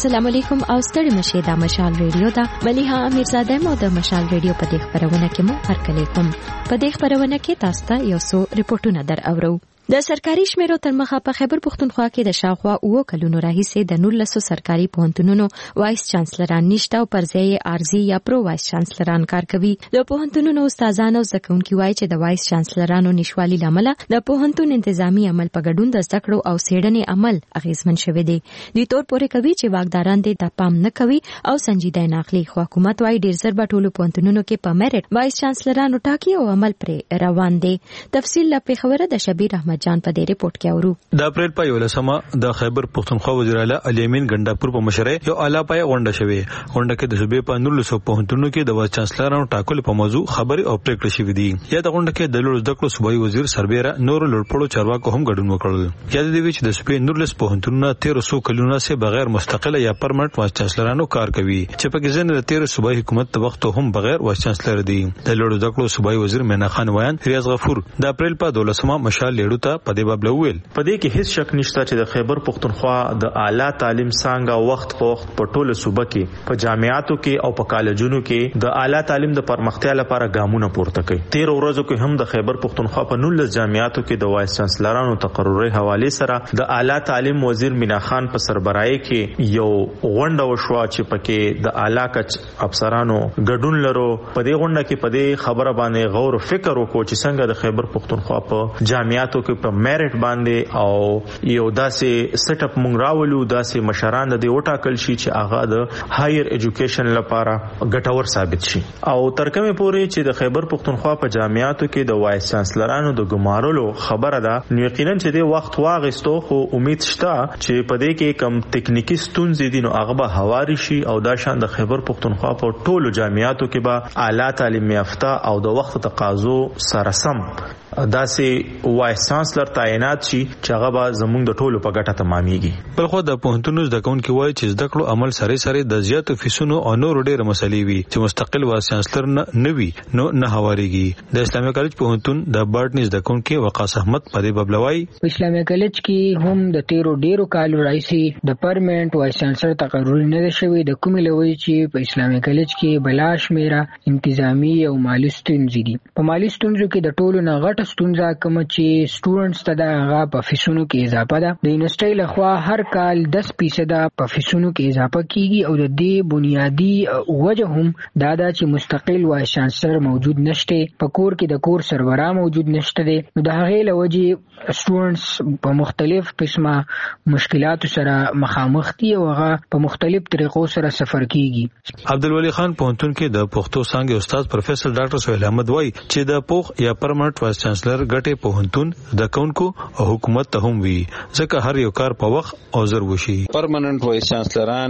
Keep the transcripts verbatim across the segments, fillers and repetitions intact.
السلام علیکم او ستړي مشه د مشال ریډیو دا مليها امیرزاده مو د مشال ریډیو په دې خبرونه کې مو هرکلی کوم. په دې خبرونه کې تاسو ته یو څو ریپورتونه در اورو. د سرکاري شمیرو تر مخه په خیبر پښتونخوا کې د شاوخوا اوه کلونو راهیسې د نولسو سرکاري پوهنتونونو وایس چانسلران نشته او پر ځای ارزي یا پرو وایس چانسلران کار کوي. د پوهنتونونو استادانو زکونکي وایي چې د وایس چانسلرانو نشوالي لامل د پوهنتون انتظامی عمل په ګډون د زده کړو او څېړنې عمل اغیزمن شوی دی. د تور پورې کوي چې واکداران دې د پام نه کوي او سنجیده نه اخلي. خو حکومت وايي ډیر زر به ټولو پوهنتونونو کې په میرټ وایس چانسلرانو ټاکي او عمل پر روان دی. تفصیل لا خبره د شبیر احمد جان په دې ریپورت کې اورو. د اپریل په یولسمه د خیبر پښتونخوا وزیر اعلی علي امین ګنداپور په مشرۍ یو اعلی پای غونډه شوې. غونډه کې د صوبې په نولسو پوهنتونونو کې د وایس چانسلرانو ټاکلو په موضوع خبري او پریکړې شوې دي. یا د غونډه کې د لوړ زده کړو صوبایي وزیر سربېره نور لوړپوړو چارواکو هم ګډون وکړل. یاد دی چې د صوبې نولس پوهنتونونو تیرو سو کلونو سه بغیر مستقله یا پرمنټ وایس چانسلرانو کار کوي چې په کې ځنه د تیرو صوبایي حکومت د وخت هم بغیر وایس چانسلر دي. د لوړ زده کړو صوبایي وزیر مینا خان وایان ریاض غفور د اپریل په دولسمه مشال لیډو ته په دې باب لوول. په دې کې هیڅ شک نشته چې د خیبر پښتونخوا د اعلی تعلیم څنګه وخت په وخت په ټوله صوبه کې په جامعاتو کې او په کالجونو کې د اعلی تعلیم د پرمختیا لپاره ګامونه پورته کوي. تیر ورځو کې هم د خیبر پښتونخوا په نولس جامعاتو کې د وایس چانسلرانو تقرري حواله سره د اعلی تعلیم وزیر مینا خان په سربراهي کې یو غونډه وشوه چې پکې د اعلی کچ افسرانو ګډون لرو. په دې غونډه کې په دې خبره باندې غور او فکر وکړو چې څنګه د خیبر پښتونخوا په جامعاتو کې په میرټ باندې او یو داسې سیټ اپ مونږ راولو، داسې مشران د دې وټاکل شي چې هغه د هایر ایجوکیشن لپاره ګټور ثابت شي. او تر کومه پورې چې د خیبر پښتونخوا په جامعاتو کې د وایس چانسلرانو د ګمارلو خبره ده، نو یقینا چې د وخت واغستو خو امید شته چې په دې کې کم ټکنیکی ستونزې دي نو هغه به هواري شي او دا شان د خیبر پښتونخوا په ټولو جامعاتو کې به اعلی تعلیم یافته او د وخت تقاضو سره سم داسې وایس چانسلر تعینات شي چې هغه به زموږ د ټولو په ګټه تمامېږي. بل خو د پوهنتونو زده کوونکي وایي چې زده کړو عمل سره سره د زیاتو فیسونو او نور ډېر مسلې وي چې مستقل وایس چانسلر نه وي نو نه هواريږي. د اسلامي کالج پوهنتون د باټنی زده کوونکي وقاص احمد په دې ببلوي په اسلامي کالج کې هم د تیرو ډیرو کالو راځي د پرمنټ وایس چانسلر تقرر نه شوی. د کومې لوي چې په اسلامي کالج کې بلاش میرا انتظامی او مالی ستونزې دي. په مالی ستونزو کې د ټولو نه غټه ستونزه کوم چې سټوډنټس ته د هغه په فیسونو کې اضافه ده. د یونیورسيټي لخوا هر کال دس فیصد په فیسونو کې اضافه کیږي او د دې بنیادی وجه هم دا ده چې مستقل وایس چانسلر موجود نشته. په کور کې د کور سرورا موجود نشته دي. نو د هغه لوجه سټوډنټس په مختلف قسمه مشکلات سره مخامخ دي او هغه په مختلف طریقو سره سفر کیږي. عبدالولی خان پوهنتون کې د پښتو څانګې استاد پروفیسور ډاکټر سہیل احمد وایي چې د پوخ یا پرمنټ وایس چانسلر ګټه پوهنتون د کونکو او حکومت ته هم وي ځکه هر یو کار په وخت او زر وشي. پرمننت وایس چانسلران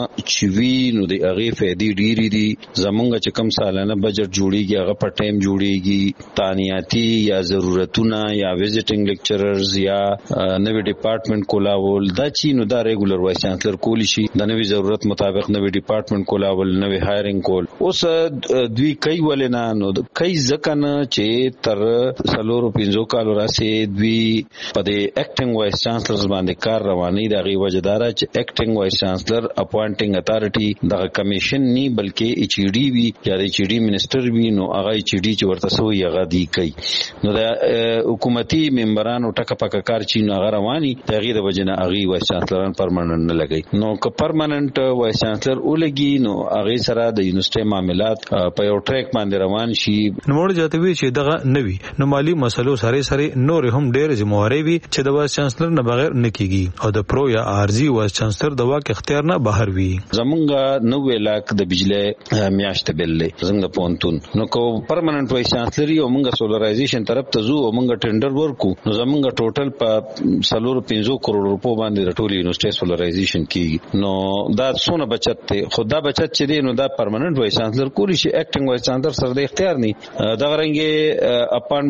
چې وی نو د هغه فائدې ډېری دي. زمونږ چې کم سالانه بجټ جوړیږي هغه په ټایم جوړیږي. تانیاتی یا ضرورتونه یا وزټینګ لیکچررز یا نوې ډپارټمنټ کولاول دا چې نو دا ریګولر وایس چانسلر کولی شي د نوې ضرورت مطابق نوې ډپارټمنټ کولاول نوې هایرینګ کول. اوس دوی کوي ولې نه نو کوي ځکه نه چې تر سلورو پنځو کالو راسي دوی په دې اکټینګ وایس چانسلرز باندې کار رواني. د غي وجدارا چې اکټینګ وایس چانسلر اپوینټینګ اتارټي د کمیشن ني بلکې ایچ ډي وی یا د ایچ ډي منسٹر وی نو هغه ایچ ډي چې ورته سوی هغه دی کوي. نو د حکومتي ممبرانو ټکه پک کار چی نو هغه رواني د غي د وجنه هغه وایس چانسلران پرمننت نه لګي. نو که پرمننت وایس چانسلر ولګي نو هغه سره د یونیورسيټي معاملات په یو ټریک باندې روان شي. نو موږ جاتوي چې دغه نوي نو مالی مسلو سره سره نور هم ډېر ذمہواری وي چې د وایس چانسلر نه بغیر نه کیږي او د پرو یا ارزي وایس چانسلر د واک اختیار نه بهر وي. زمونږ نوې لاک د بجلی میاشت بللې زمونږ پونتون نو کو پرمننت وایس چانسلر یو مونږ سولرایزیشن طرف ته زو او مونږ ټینډر ورکو نو زمونږ ټوټل په سلور پنځو کروڑ روپو باندې د ټولي یونیورسيټي سولرایزیشن کیږي. نو دا څونه بچت ته خدا بچت چې دی نو دا پرمننت وایس چانسلر کولی شي. اکټینګ وایس چانسلر سره د اختیار نه دا غرنګي اپاینټمنټ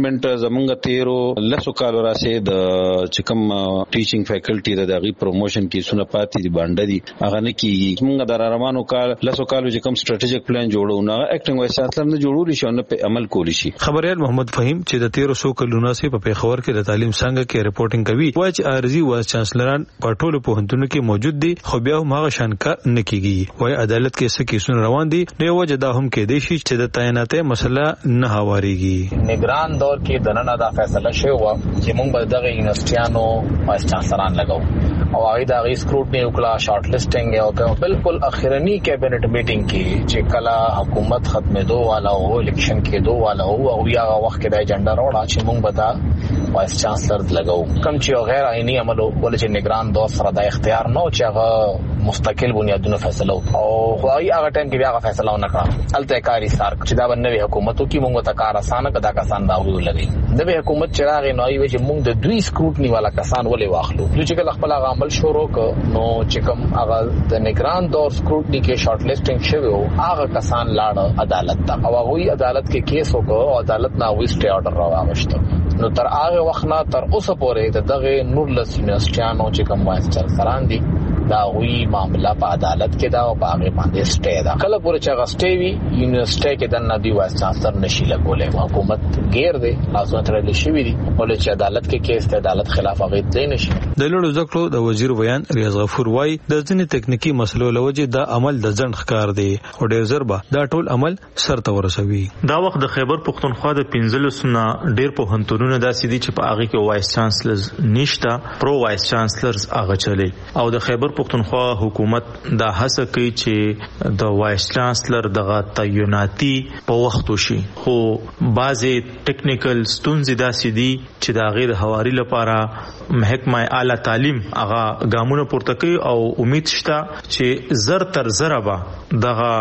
ډپارټمنټ زمونږ تیرو لسو کالو راسه د چکم ټیچینګ فیکلټي د دغه پروموشن کې سونه پاتې دي باندې دي هغه نه کیږي. موږ د روانو کال لسو کالو چې کوم سټریټیجیک پلان جوړو نه اکټینګ وایس چانسلر نه جوړول شي او نه په عمل کول شي. خبريال محمد فهیم چې د تیرو سو کلونو سه په پیښور کې د تعلیم څنګه کې رپورټینګ کوي وایي چې ارزي وایس چانسلران په ټولو پوهنتونونو کې موجود دي خو بیا هم هغه شان کار نه کیږي. وایي عدالت کې څه کیسونه روان دي نو وجه دا هم کې دی چې د تعیناتې مسله نه هواريږي. نگران دور کې دننه دا فیصله شوی و چې موږ به دغه یونیورسيټانو وایس چانسلران لګاو او هغه دا غي سکروټنی وکړه شارټ لیسټینګ او بالکل اخرنی کابینټ میټینګ کې چې کله حکومت ختمېدو والا او الیکشن کېدو والا او یا وخت کې د ایجنډا راوړا چې موږ به دا وایس چانسلر لګاو کوم چې غیر عیني عمل ول چې نگران دور سره د اختیار نو چې هغه مستقل بنیادونو فیصله او خو هغه ټیم کې بیا هغه فیصله نه کړه الته کاری سار چې دا باندې حکومتو کې موږ ته کار اسانه کدا کسان دا ویل لګي د حکومت چې راغی نو وی چې موږ د دوی سکروټنی والا کسان ولې واخلو چې کله خپل عمل شروع ک نو چې کوم هغه د نگران دور سکروټنی کې شارټ لیسټینګ شوی او هغه کسان لاړ عدالت ته او هغه عدالت کې کیس وکړ او عدالت نا ویسټ آرډر راوغشت نو تر هغه وخت نه تر اوسه پورې دغه نورلس یونیورسيټانو چې کوم وایس چانسلران دي دا وی معاملہ په عدالت کې دا او په هغه باندې سټې دا کله پورې چې غسټې وی یونیورسيټي کې د ندی وایس چانسلر نشي لګولې حکومت غیر دی لاسونه ترلې شوی دي ولې چې عدالت کې کیس ته عدالت خلاف هغه دی نشي. د لوړو ذکر د وزیر بیان ریاض غفور وای د ځینې ټکنیکی مسلو لوجه دا عمل د ځند ښکار دی او ډیر زربه دا ټول عمل سرته ورسوي. دا وخت د خیبر پختونخوا د پنځلس سنه ډیر په هنتونونه داسې دي چې په هغه کې وایس چانسلرز نشته پرو وایس چانسلرز هغه چلی او د خیبر پختونخوا حکومت دا هڅه کوي چې د وایس چانسلر دغه تعیناتي په وخت وشي خو بعضی ټیکنیکل ستونزې داسې دي چې دا غیر حواري لپاره محکمه اعلی تعلیم هغه ګامونه پورته کوي او امید شته چې زر تر زره به دغه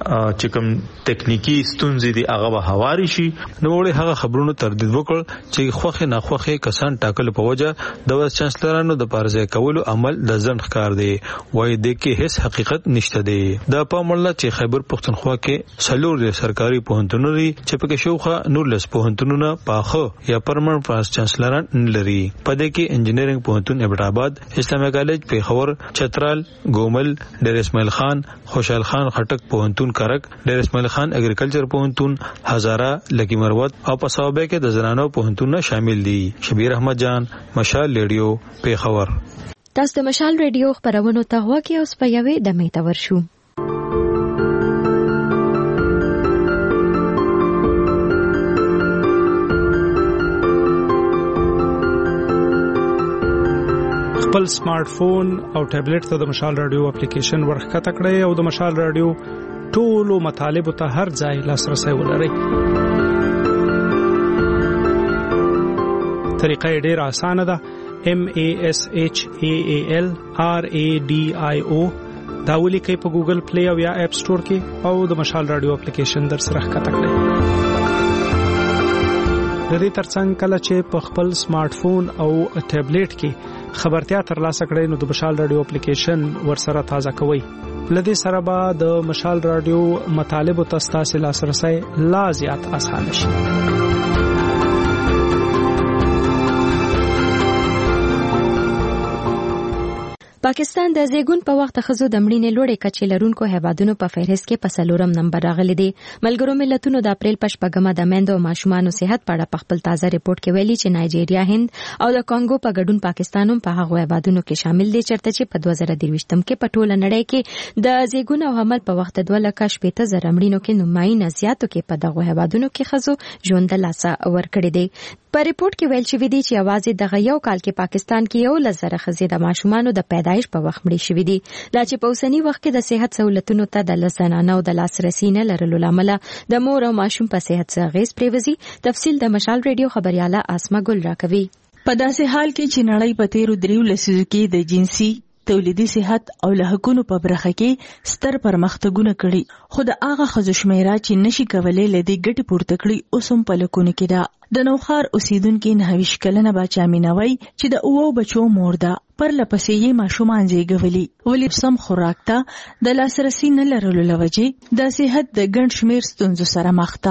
چې کوم ټیکنیکی ستونزې دي هغه به حواري شي. نو وړي هغه خبرونو تردید وکړ چې خوخه نه خوخه کسان ټاکل په وجه د وایس چانسلرانو د پارځای کولو عمل د ځند ښکار دی. وای د کې هیڅ حقیقت نشته دی. دا په مړه چې خیبر پختونخوا کې سلور د سرکاري پوهنتونونو لري چې په کې شوخه نورلس پوهنتونونه پاخه یا پرمن پاس چانسلران لري. په دې کې انجینرینګ پوهنتون ابراهيماباد اسلامي کالج پیښور چترال ګومل ډیر اسماعیل خان خوشحال خان خټک پوهنتون کرک ډیر اسماعیل خان اګریکلچر پوهنتون هزاره لکی مروت او په صوبه کې د زنانو پوهنتونونه شامل دي. شبیر احمد جان مشال ریډیو پیښور. تاسو د مشال ریډیو خبرونو ته وګورئ او سپیاوي د میته ورشو. خپل سمارټ فون او ټابلیټ ته د مشال رادیو اپلیکیشن ورخکته کړئ او د مشال رادیو ټولو مطالبه ته هر ځای لاسرسي ولرئ. طریقه ډیره اسانه ده. M A S H A A L R A D I O دا ولیکئ په ګوګل پلی او یا اپ سٹور کې او د مشال رادیو اپلیکیشن در سره ښکته کړئ. د دې ترڅنګ کله چې په خپل سمارټ فون او ټابلیټ کې خبرتیا ترلاسه کړئ نو د مشال رادیو اپلیکیشن ورسره تازه کوئ. لدې سره به د مشال رادیو مطالب ته ستاسو لاسرسي لا زیات اسانه شي. پاکستان د زیګون په وخت خزو د مړینې لوړې کچې لرونکو هیوادونو په فهرست کې په څلورم نمبر راغلي دي. ملګرو ملتونو د اپریل په شپږمه د میندو او ماشومانو صحت په اړه په خپل تازه ریپورت کې ویلي چې نایجیریا، هند او د کانګو په ګډون پاکستان هم په هغه هیوادونو کې شامل دي چیرته چې په دوه زره درویشتم کې په ټوله نړۍ کې د زیګون او حمل په وخت دوه لکه شپږ زره مړینو کې نمایي زیاتو کې په دغه هیوادونو کې خزو ژوند لاسه ورکړي دي. په ریپورت کې ویل شوی دی چې اوازې دغه یو کال کې پاکستان کې یو لزر خزې د ماشومانو د پیدایش په وخت مړي شوی دي. لا چې په اوسنی وخت کې د صحت سہولتونو ته د لسنانه او د لاسرسي نه لرلو لامل د مور او ماشوم په صحت څخه غیس پریوزي. تفصیل د مشال ریډیو خبرياله اسما ګل راکوي. په داسې حال کې چې نړۍ په تیرو دریو لسیزو کې د جنسي تولیدي صحت او له حقوقو په برخه کې ستر پرمختګونه کړي، خو د هغه ښځو شمیره چې نشي کولای لدی ګټي پورته کړي اوس هم په لکونه کې ده. د نوخار اوسیدونکو نهویش کلنه بچا مینوي چې د اوو بچو مور ده، پر لپسې یې ماشومان زیږولي، ولې سم خوراک ته د لاسرسي نه لرلو لوجې د صحت د ګڼ شمیر ستونزو سره مخ ده.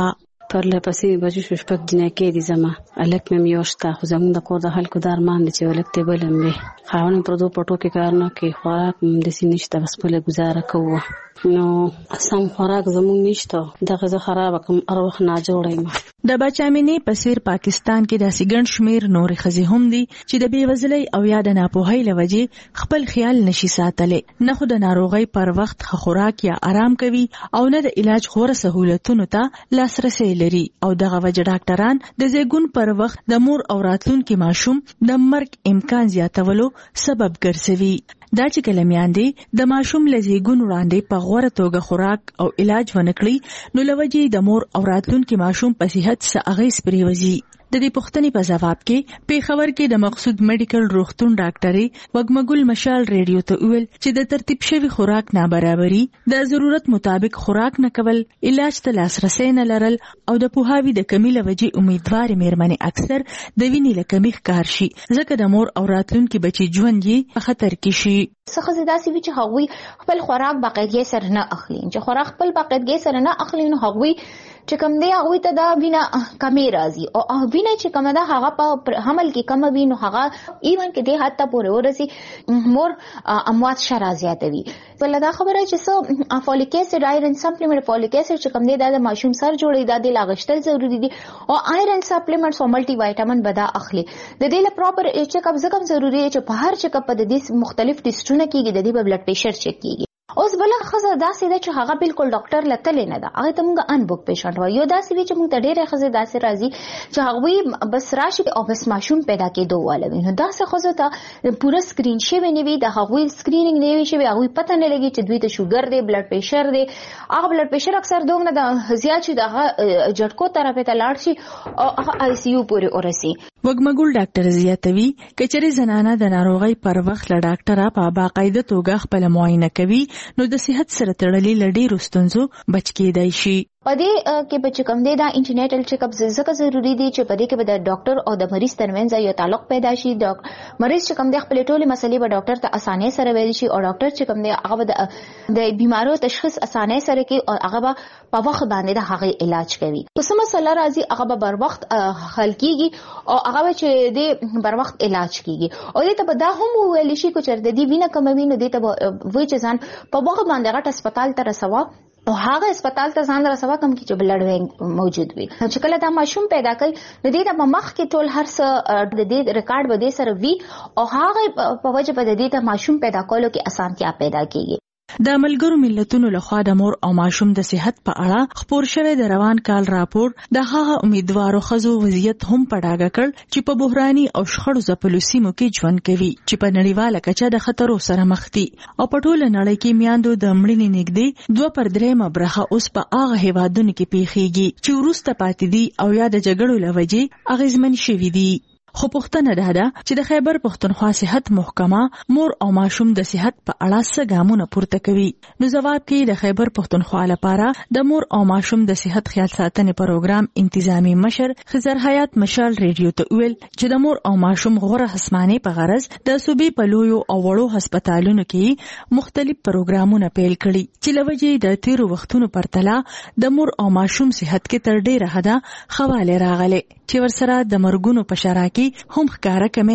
پرله پسې بجو شپږ جنکې دي زما الک مې میوشتا خو زموږ د کور د خلکو د ارمان دي چې الک ته بلم وي خاونه پردو پټو کې کار نه کوي خوراک د سینشته بس په گزاره کوو نو سم خوراک زموږ نشته دغه زه خراب کوم اروخ نه جوړایم. د بچامینې په سیر پاکستان کې د سیګن شمیر نورې خزي هم دي چې د بیوزلۍ او یا د ناپوهۍ لوجې خپل خیال نشي ساتلې نه خو د ناروغۍ پر وخت خوراک یا آرام کوي او نه د علاج غوړه سہولتونو ته لاسرسي لري او دغه وجه ډاکټران د زیګون پر وخت د مور او راتلونکي ماشوم د مرګ امکان زیاتولو سبب ګرځوي. دا چې کله میاندې د ماشوم لزیګون وړاندې په غوړه توګه خوراک او علاج ونکړي نو لوجې د مور او راتلونکي ماشوم په صحت څه اغیز پریوزي. د دې پوښتنې په جواب کې پیښور کې د مقصود میډیکل روغتون ډاکټري وګمګل مشال ریډیو ته ویل چې د ترتیب شوی خوراک نابرابري د ضرورت مطابق خوراک نه کول علاج ته لاسرسي نه لرل او د پوهاوي د کمی لوجې امیدوار مېرمنې اکثر د وینې لکمي ښکار شي ځکه د مور او راتلونکي بچي ژوند یې په خطر کې شي. څخه زداسي وی چې هغوی خپل خوراک باقاعدګي سره نه اخلي چې خوراک خپل باقاعدګي سره نه اخلي نو هغوی چې کوم دی هغوی ته دا وینا کمی راځي او وینا چې کوم دا هغه په حمل کې کم وي نو هغه ایون کې د حتی پورې ورسي مور اموات شرا زیاتوي. بل دا خبره چې سو فولیک اسید آیرن سپلیمنٹ فولیک اسید چې کوم دی د ماشوم سر جوړي د لاغشتل ضروری دي او آیرن سپلیمنټس او ملټي وایټامین بدا اخلي د دې لپاره پراپر چیک اپ زکم ضروری دی چې په هر چیک اپ د دې مختلف ټیسټونه کیږي د دې په بلډ پریشر چیک کیږي. اوس بل خزه داسې ده چې هغه بالکل ډاکټر لته نه ده هغه ته موږ ان بوک پیشنټ وایو داسې وی چې موږ ته ډېر خزه داسې راځي چې هغه بس راشي او بس ماشوم پیدا کېدو والوي نو داسې خزه ته پوره سکرین شي ونی وی د هغه سکرینینګ نه وی شي هغه پته نه لګي چې دوی ته شوګر دی بلډ پریشر دی هغه بلډ پریشر اکثر دومره د زیات شي د جټکو طرف ته لاړ شي او هغه آی سی یو پورې ورسي. وګمګل ډاکټر زیاتوي کچري زنانه د ناروغي پر وخت له ډاکټره په باقاعده توګه خپل معاینه کوي نو د صحت سره تړلې لړۍ رستنځو بچ کېدای شي. پدې کې بچ کم دی دا انټرنیټل چیک اپ زکه ضروری دی چې پدې کې به د ډاکټر او د مریض ترمنځ یو تعلق پیدا شي. مریض چې کوم دی خپل ټولې مسلې به ډاکټر ته اسانه سره ویل شي او ډاکټر چې کوم دی هغه د بیمارو تشخیص اسانه سره کوي او هغه به په وخت باندې د هغه علاج کوي. په سم مسله راځي هغه به بر وخت حل کیږي او هغه چې دی بر وخت علاج کیږي او دې ته به دا هم ویل شي چې د دې وینه کموي نو دې ته وایي چې ځان په وخت باندې غټ هسپتال ته رسوا او هغه هسپتال ته ځان رسوا کوم چې بلډ وینګ موجود وي چې کله دا ماشوم پیدا کوي نو دې ته مخ کې ټول هر څه د دې ریکارډ به دې سره وي او هغه په وجه په دې ته ماشوم پیدا کولو کې اسانتیا پیدا کیږي. د ملګرو ملتونو لخوا د مور او ماشوم د صحت په اړه خبر شوی د روان کال راپور د هغه امیدوارو خزو وضعیت هم پډاګه کړ چې په بحراني او شخړو ځپلو سیمو کې ژوند کوي چې په نړیواله کچه د خطرو سره مخ دي او په ټوله نړۍ کې میاندو د مړینې نږدې دوه پر درېمه برخه اوس په هغه هیوادونو کې پیښیږي چې وروسته پاتې دي او یا د جګړو له وجې اغیزمن شوي دي. خو پوښتنه ده ده چې د خیبر پښتونخوا صحت محکمه مور او ماشوم د صحت په اړه څه ګامونه پورته کوي. نو جواب کې د خیبر پښتونخوا لپاره د مور او ماشوم د صحت خیال ساتنې پروګرام انتظامی مشر خضر حیات مشال ریډیو ته ویل چې د مور او ماشوم غوړه حسمانه په غرض د صوبې په لویو او وړو هسپتالونو کې مختلف پروګرامونه پیل کړي چې لوجې د تیرو وختونو پرتله د مور او ماشوم صحت کې تر ډیره حده خواله راغله چې ورسره د مرګونو په شرا کې هم ښکارا کمې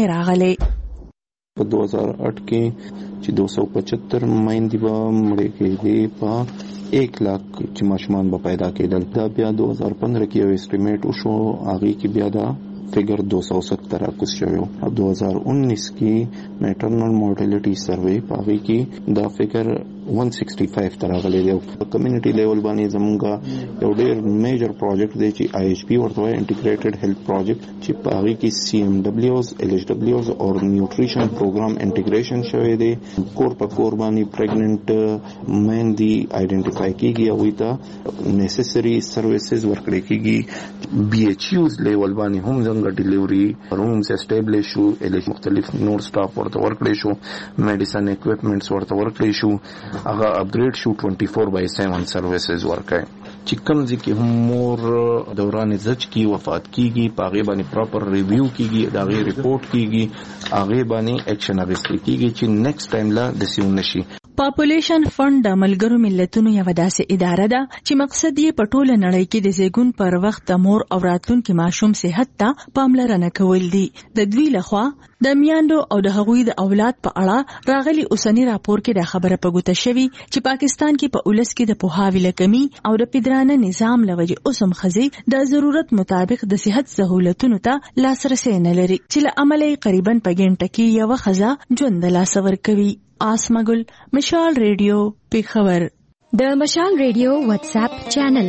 راغلې. په دو ہزار آٹھ کې چې دو سو پچہتر مایندې به مړې کېدې په ایک لاکھ چې ماشومان به پیدا کېدل. دا بیا دو ہزار پندرہ کې یو اسټیمیټ وشو هغې کې بیا دا فگر دو سو ستر راکوز شوی و. دو ہزار انیس کې میټرنل مورټیلیټي سروے په هغې کې دا فگر ون سکسٹی فائیو ته راغلی دی. کمیونټي لیول باندې زمونږ یو ډېر میجر پروجیکټ دی چې آی ایچ پی ورته وایي انټیګریټډ هیلث پروجیکټ چې په هغې کې سی ایم ډبلیوز ایل ایچ ډبلیوز او نیوټریشن پروګرام انټیګریشن شوی دی. کور په کور باندې پریګننټ میندې آئیډینټیفای کیږي هغوی ته نیسسري سروسز ورکړی کیږي. بی ایچ یوز لیول باندې هم څنګه ډیلیوري رومز اسټیبلیش شو ایل ایچ مختلف نور سټاف ورته ورکړی شو میډیسن اکوپمنټس ورته ورکړی شو هغه اپګریډ شو ټوئنټي فور بای سیون سروسز ورکړي چې کوم ځکه هم مور دوران زچ کی وفات کیږي په هغه باندې پراپر ریویو کیږي دا غي ریپورت کیږي هغه باندې اکشن اخیستل کیږي چې نیکسټ ټایم لا د سیون نشي. پاپولیشن فند د ملګرو ملتونو یو داسې اداره ده چې مقصد یې په ټوله نړۍ کې د زیږون پر وخت د مور او راتلونکي ماشوم صحت ته پاملرنه کول دي. د دوی لخوا د میاندو او د هغوی د اولاد په اړه راغلي اوسنی راپور کې د خبره په ګوته شوی چې پاکستان کې په اولس کې د پوهاوي لکمي او د پدرانه نظام لوجې اوسم خزي د ضرورت مطابق د صحت سہولتونو ته لاسرسي نه لري چې له عملي قریبا په ګڼټه کې یو خزا ژوند لاسور کوي. آسمګل مشال ریډیو پیښور. د مشال ریډیو واتس اپ چینل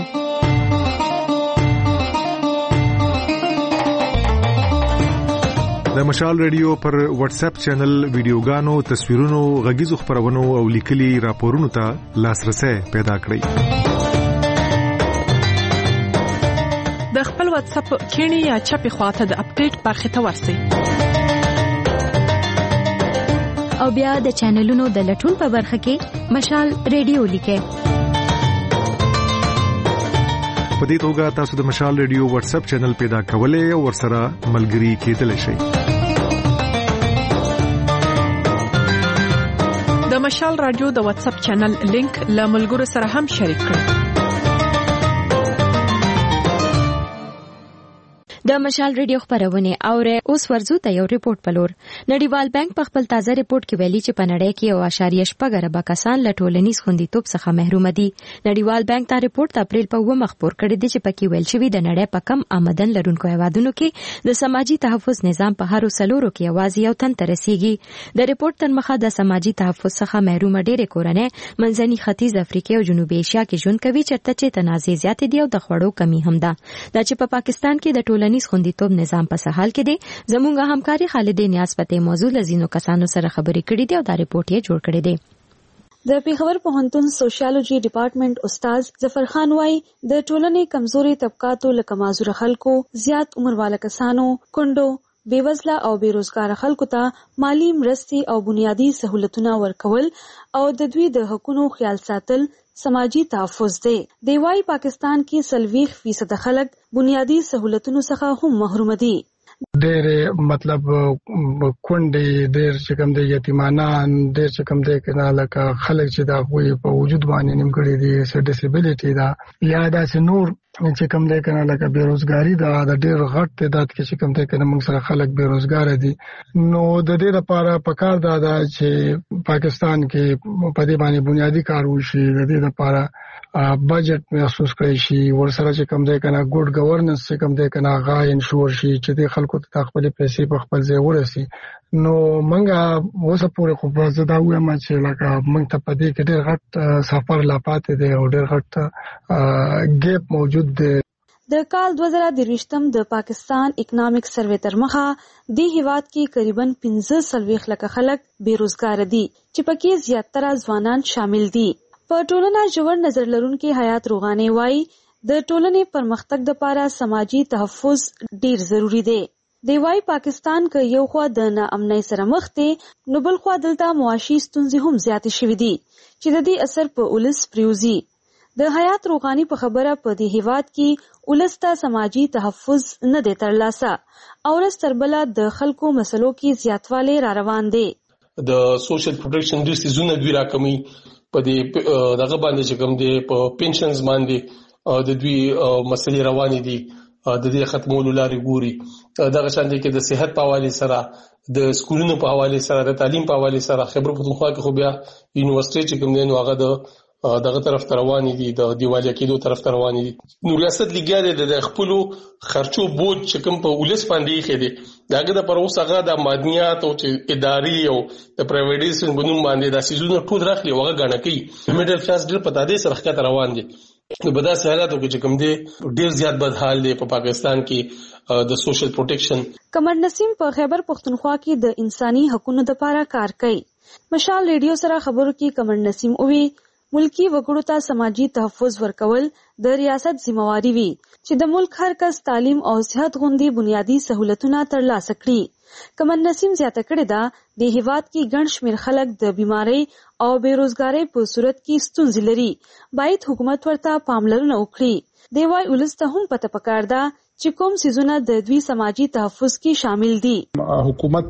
د مشال ریډیو پر واتس اپ چینل ویډیوګانو، تصویرونو، غږیزو خبرونو او لیکلي راپورونو ته لاسرسي پیدا کړئ. د خپل واتس اپ کینی یا چپی خواته د اپډیټ برخه ته ورسئ او بیا د چینلونو د لټون په برخه کې مشال ریډیو لیکئ. په دې توګه تاسو د مشال ریډیو واتس اپ چینل پیدا کولای او ورسره ملګري کېدلی شئ. د مشال رادیو د واتس اپ چینل لینک له ملګرو سره هم شریک کړئ. د مشال ریډیو خبرونه اوره اوس ورزو ته یو ریپورت پلور. نړیوال بانک په خپل تازه ریپورت کې ویلي چې په نړۍ کې یو اشاریه شپږ اربه کسان له ټولنیز خوندیتوب څخه محروم دي. نړیوال بانک دا ریپورت د اپریل په اووه خبر کړی دی چې پکې ویل شوی د نړۍ په کم آمدن لرونکو هیوادونو کې د سماجی تحفظ نظام په هر سلورو کې یوازې یو تن ته رسیږي. د ریپورت تر مخه د سماجی تحفظ څخه محروم ډېرې کورنۍ منځني ختیځ افریقا او جنوبي اسیا کې ژوند کوي چرته چې تنازع زیات دي او د خوړو کمی هم ده. دا چې په پاکستان کې د ټولنیز خوندیتوب نظام په سهال کې دی. زموږه همکاري خالد نیاز پته موضوع لزینو کسانو سره خبرې کړې دي او دا ریپورت یې جوړ کړی دی. د پیښور پوهنتون سوشیالوجي ډپارټمنټ استاد ظفر خان وايي د ټولنې کمزوري طبقاتو لکه معذور خلکو، زیات عمر والا کسانو، کندو، بیوزله او بیروزګار خلکو ته مالی مرستې او بنیادی سہولتونه ورکول او د دوی د حقوقو خیال ساتل سماجی تحفظ دی. دی وايي پاکستان کې سلويخ فیصد خلک بنیادی سہولتونو څخه هم محروم دي. ډېر مطلب کونډې، ډېر چې کوم د یتیمانان، ډېر چې کوم د کنه لکه خلک چې دا غوي په وجود باندې نیمګړي دي، س ډیسیبিলিټي دا یا دا چې نور چې کوم د کنه لکه بیروزګاری دا د ډېر غټ تعداد کې چې کوم د کنه موږ سره خلک بیروزګار دي. نو د دې لپاره پکار دا ده چې پاکستان کې په دې باندې بنیادی کار وشي، د دې لپاره بجټ محسوس کړی شي، ورسره چې کوم د کنه ګډ گورننس چې کوم د کنه غا انشور شي چې د خلکو ته خپل پیسې په خپل ځای ورسي. نو منګه اوسه پورې خو په زدا وایم چې لکه موږ ته پدې کې ډېر غټ سفر لا پاتې دی او ډېر غټ ګیپ موجود دی. د کال دوه زره درویشتم د پاکستان اکنامک سروې تر مخه د هیواد کې تقریبا پنځه سلويخ لکه خلک بیروزګار دي چې پکې زیاتره ځوانان شامل دي. په ټولنه ژور نظر لرونکي حیات روغاني وايي د ټولنې پرمختګ لپاره سماجی تحفظ ډیر ضروری دی. دی وايي پاکستان کې یو خوا د ناامنۍ سره مخ دی، نو بل خوا دلته معاشي ستونزې هم زیاتې شوې دي چې د دې اثر په ولس پریوزي. د حیات روغاني په خبره په دې هیواد کې ولسته سماجی تحفظ نه دی ترلاسه او رستربله د خلکو مسلو کې زیاتوالی را روان دی. د سوشل پروټیکشن د سيزونه دوی راکمي په دې دغه باندې چې کوم دی په پنشنز باندې د دوی مسلې روانې دي، د دې ختمولو لارې ګوري. دغه شان دي کې د صحت په حواله سره، د سکولونو په حواله سره، د تعلیم په حواله سره خبر پښتونخوا کې خو بیا یونیورسيټي چې کوم دی نو هغه د دغه طرف ته روانې دي، د دیوالیا کېدو طرف ته روانې دي. نو ریاست لګیا د خپل خرچو بوج چې کوم په ولس باندې خې دي داګه د پر اوس هغه د مادنیات او چې اداري او د پرایویټیزیشن بنوم باندې د سيزونو ټول راخلي وغه غاڼه کوي. میډل کلاس ډېر پتا دي سره ښکته روان دي. نو په داسې حالاتو کې چې کوم دی ډېر زیات بد حال دی په پاکستان کې د سوشل پروټیکشن. قمر نسیم په خیبر پختونخوا کې د انساني حقوقو لپاره کار کوي. مشال ریډیو سره خبرو کې قمر نسیم اووي ملکی وګړو ته سماجی تحفظ ورکول د ریاست ذمہواری وي چې د ملک هر کس تعلیم او صحت غوندي بنیادی سہولتونه ترلاسه کړي. قمر نسیم زیاته کړې ده د هیواد کې ګڼ شمېر خلک د بیماری او بیروزګاری په صورت کې ستونزې لري، باید حکومت ورته پاملرنه وکړي. دی وايي ولس ته هم پته پکار ده چې کوم سيزونه د دوی سماجی تحفظ کې شامل دي. حکومت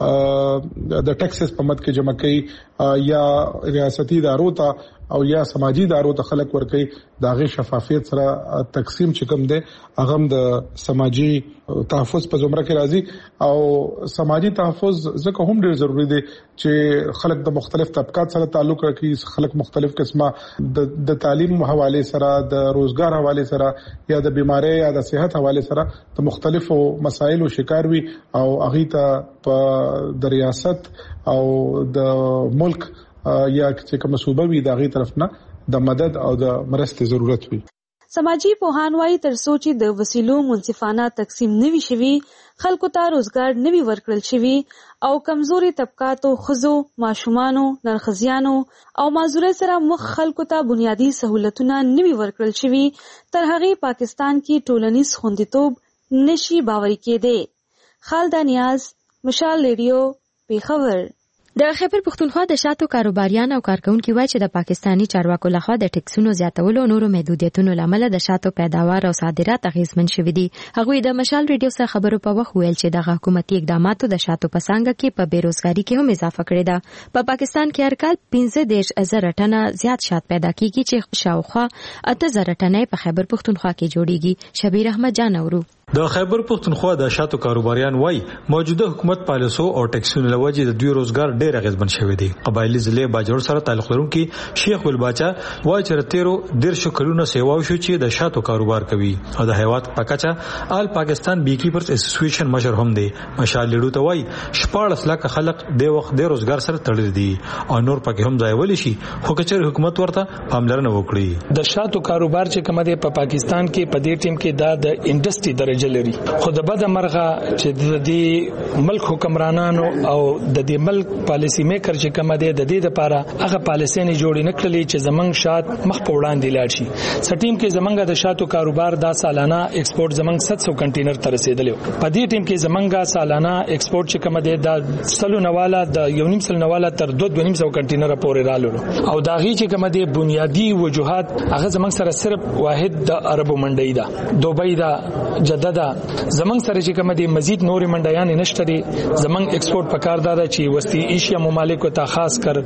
د ټیکسز په مد کې جمع کوي یا ریاستي ادارو ته او یا سماجی ادارو ته خلک ورکي داغه شفافیت سره تقسیم چې کوم دی هغه د سماجی تحفظ په زمره کې راځي او سماجی تحفظ ځکه هم ډیر ضروری دی چې خلک د مختلف طبقات سره تعلق لري، خلک مختلف قسمه د د تعلیم حواله سره، د روزګار حواله سره یا د بیماری یا د صحت حواله سره د مختلفو مسایلو شکار وي او هغه ته په د ریاست او د ملک یا چې کوم صوبه وي دغه طرف نه د مدد او د مرستې ضرورت وي. سماجی پوهان وايي تر څو چې د وسیلو منصفانه تقسیم نوي شوي، خلکو ته روزګار نوي ورکړل شوي او کمزوري طبقاتو، خزو، ماشومانو، نرخزیانو او معذوري سره مخ خلکو ته بنیادی سہولتونه نوي ورکړل شوي، تر هغه پاکستان کې ټولنیز خوندیتوب نشي باوري کېده. خالد نیاز، مشال ریډیو، پیښور. د خیبر پختونخوا د شاتو کاروباریان او کارکونکو وایي چې د پاکستانی چارواکو لخوا د ټیکسونو زیاتولو او نورو محدودیتونو لامل د شاتو پیداوار او صادرات اغیزمن شوي دي. هغوی د مشال ریډیو سره خبرو په وخت ویل چې د حکومتي اقداماتو د شاتو په څنګه کې په بیروزګاری کې هم اضافه کړې ده. په پاکستان کې هر کال پنځه دېرش زره ټنه زیات شات پیدا کیږي چې شاوخوا اته زره ټنه په خیبر پختونخوا کې جوړیږي. شبیر احمد جان اورو. د خیبر پختونخوا د شاتو کاروباریان وای موجوده حکومت پالیسو او ټیکسونو لوجه د دوی روزګار ډیر اغیزمن شوی دی. قبایلی ضلع باجوړ سره تعلق لرونکي شیخ ولباچا وای چې تیرو ډیر شکلونه سیوا شو چې د شاتو کاروبار کوي او د حیوانات پکاچا آل پاکستان بی کیپرز اسوسییشن مشر هم دی. مشال لیډو ته وای شپږ لک خلک د وخت د روزګار سره تړل دي او نور پکې هم ځای ولې شي خو کچر حکومت ورته پاملرنه وکړي. د شاتو کاروبار چې کومه دی په پاکستان کې په دې ټیم کې دا د انډستری درجه لري. خو د بده مرغه چې د دې ملک حکمرانانو او د دې ملک پالیسی میکر چې کومه دی د دې لپاره هغه پالیسي نه جوړې نکړلې چې زمنګ شات مخ په وړاندې لاړ شي. سټیم کې زمنګ د شاتو کاروبار دا سالانه ایکسپورت زمنګ سات سو کنټینر ته رسیدلی. په دې ټیم کې زمنګ سالانه ایکسپورت چې کومه دی د سلو نواله د یو نیم سل نواله تر دوه دوه نیم سو کنټینر پورې رالو او دا غي چې کومه دی بنیادی وجوهات هغه زمنګ سره صرف واحد د عربو منډي ده، دوبۍ ده، جده ده. زمنګ سره چې کومه دي مزید نورې منډیان نشته دي. زمنګ ایکسپورت پکار دا چې وسطی ایشیا ممالکو ته خاص کر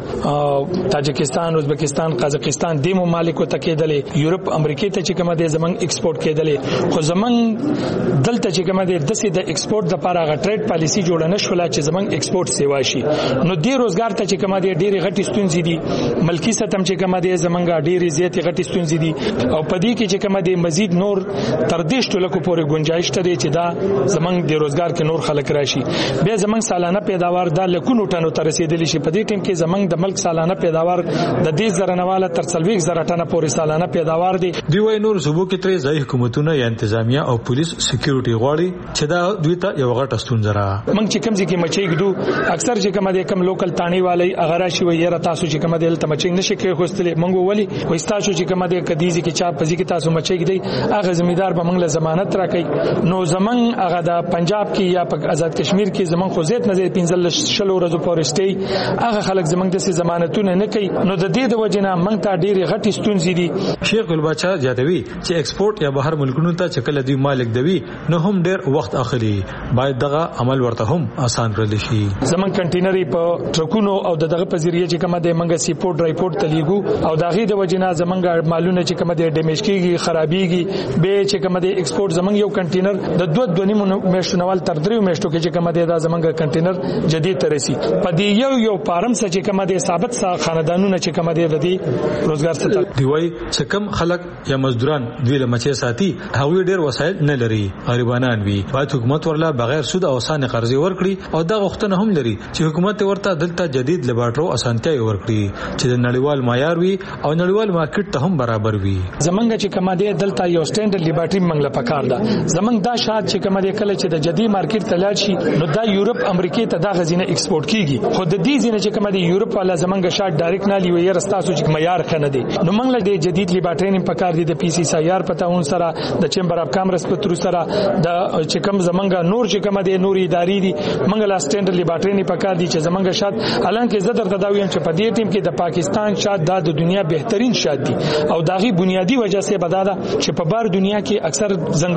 تاجکستان، ازبکستان، قزاقستان د ممالکو ته کېدلې، یورپ، امریکا ته چې کومه دي زمنګ ایکسپورت کېدلې. خو زمنګ دلته چې کومه دي د سې د ایکسپورت لپاره غا ټریډ پالیسی جوړه نشوله چې زمنګ ایکسپورت سیوا شي. نو د روزګار ته چې کومه دي ډېری غټي ستونزې دي، ملکی ستم چې کومه دي زمنګ ډېری زیاتې غټي ستونزې دي او په دې کې چې کومه دي مزید نور تر دې شتلکو پورې گنجائش ته چې دا زمنګ د روزګار کې نور خلک راشي. بیا زمنګ سالانه پیداوار د لکونو ټنو ته رسیدلی شي. په دې ټیم کې زمنګ د ملک سالانه پیداوار د دې زرنواله تر څلوي زره ټنه پورې سالانه پیداوار دی. دی وای نور صوبو کې ترې ځای حکومتونه یا انتظامیه او پولیس سکیورټي غواړي چې دا دوی ته یو غټه ستونزه را. موږ چې کوم ځکه مچې ګدو اکثر چې کوم د کم لوکل تانی والی اگر شي وي را تاسو چې کوم د تمچې نشي کې خوستلې منګو ولی وای تاسو چې کوم د کدیزي کې چا پزي کې تاسو مچې ګدی هغه زمیدار به موږ له ضمانت راکړي. نو زمنګ هغه د پنجاب کې یا په آزاد کشمیر کې زمنګ خو زیات نه پنځل شلو ورځې پورسټي هغه خلک زمنګ د ضمانتونه نه کوي. نو د دې د وجنه موږ ته ډېری غټي ستونزې دي. شیخ ګلباچا زیاتوي چې ایکسپورټ یا بهر ملکونو ته چکل دی مالک دوی نو هم ډېر وخت اخلي. باید دغه عمل ورته هم آسان کړل شي. زمنګ کنټینري په ټرکونو او دغه په ذریعہ چې کومه د منګه سیپورټ ډرایپورټ تلیګو او دغه د وجنه زمنګ مالونه چې کومه د ډیمیج کیږي، خرابيږي. به چې کومه د ایکسپورټ زمنګ یو کنټینر د دوه دوه نیمو میشتونوال تر دریو میشتو کې چې کومه د زمنګ کنټینر جدید ترسي. په دې یو یو پارم څخه چې کومه د ثابت سا خاندانونه چې کومه د دې روزګار ستل دی وای چې کم خلک یا مزدوران دوی له مچې ساتي هغوی ډېر وسایل نه لري، غریبانان وي. باید حکومت ورلا بغیر سود او اسانه قرضې ورکړي او دا غوښتنه هم لري چې حکومت ورته دلته جدید لیبارټرو اسانتیا ورکړي چې د نړیوال معیار وي او نړیوال مارکیټ ته هم برابر وي. زمنګ چې کومه د دلته یو سټانډرډ لیبارټری منګله پکار ده. زمنګ دا شاد چې کومه د کله چې د جدید مارکیټ ته لاړ شي نو دا یورپ امریکا ته دا غزینه ایکسپورټ کیږي. خو د دې ځینې چې کومه د یورپ والا زمنګ شاد ډایرکټ نه لیوي رستاسو چې معیار خنه دي. نو منګله د جدید لیبارټری په کار دي د پی سی سایار پته اون سره د چمبر اف کامرس په تر سره د چې کوم زمنګ نور چې کومه د نوري ادارې دي منګله سټانډرډ لیبارټری په کار دي چې زمنګ شاد الانکه زدر تداویم چې په دې ټیم کې د پاکستان شاد د دنیا بهترین شاد دي او داغي بنیادی وجہ سے بدادا چې په بار دنیا کې اکثر ځنګلونه ډیر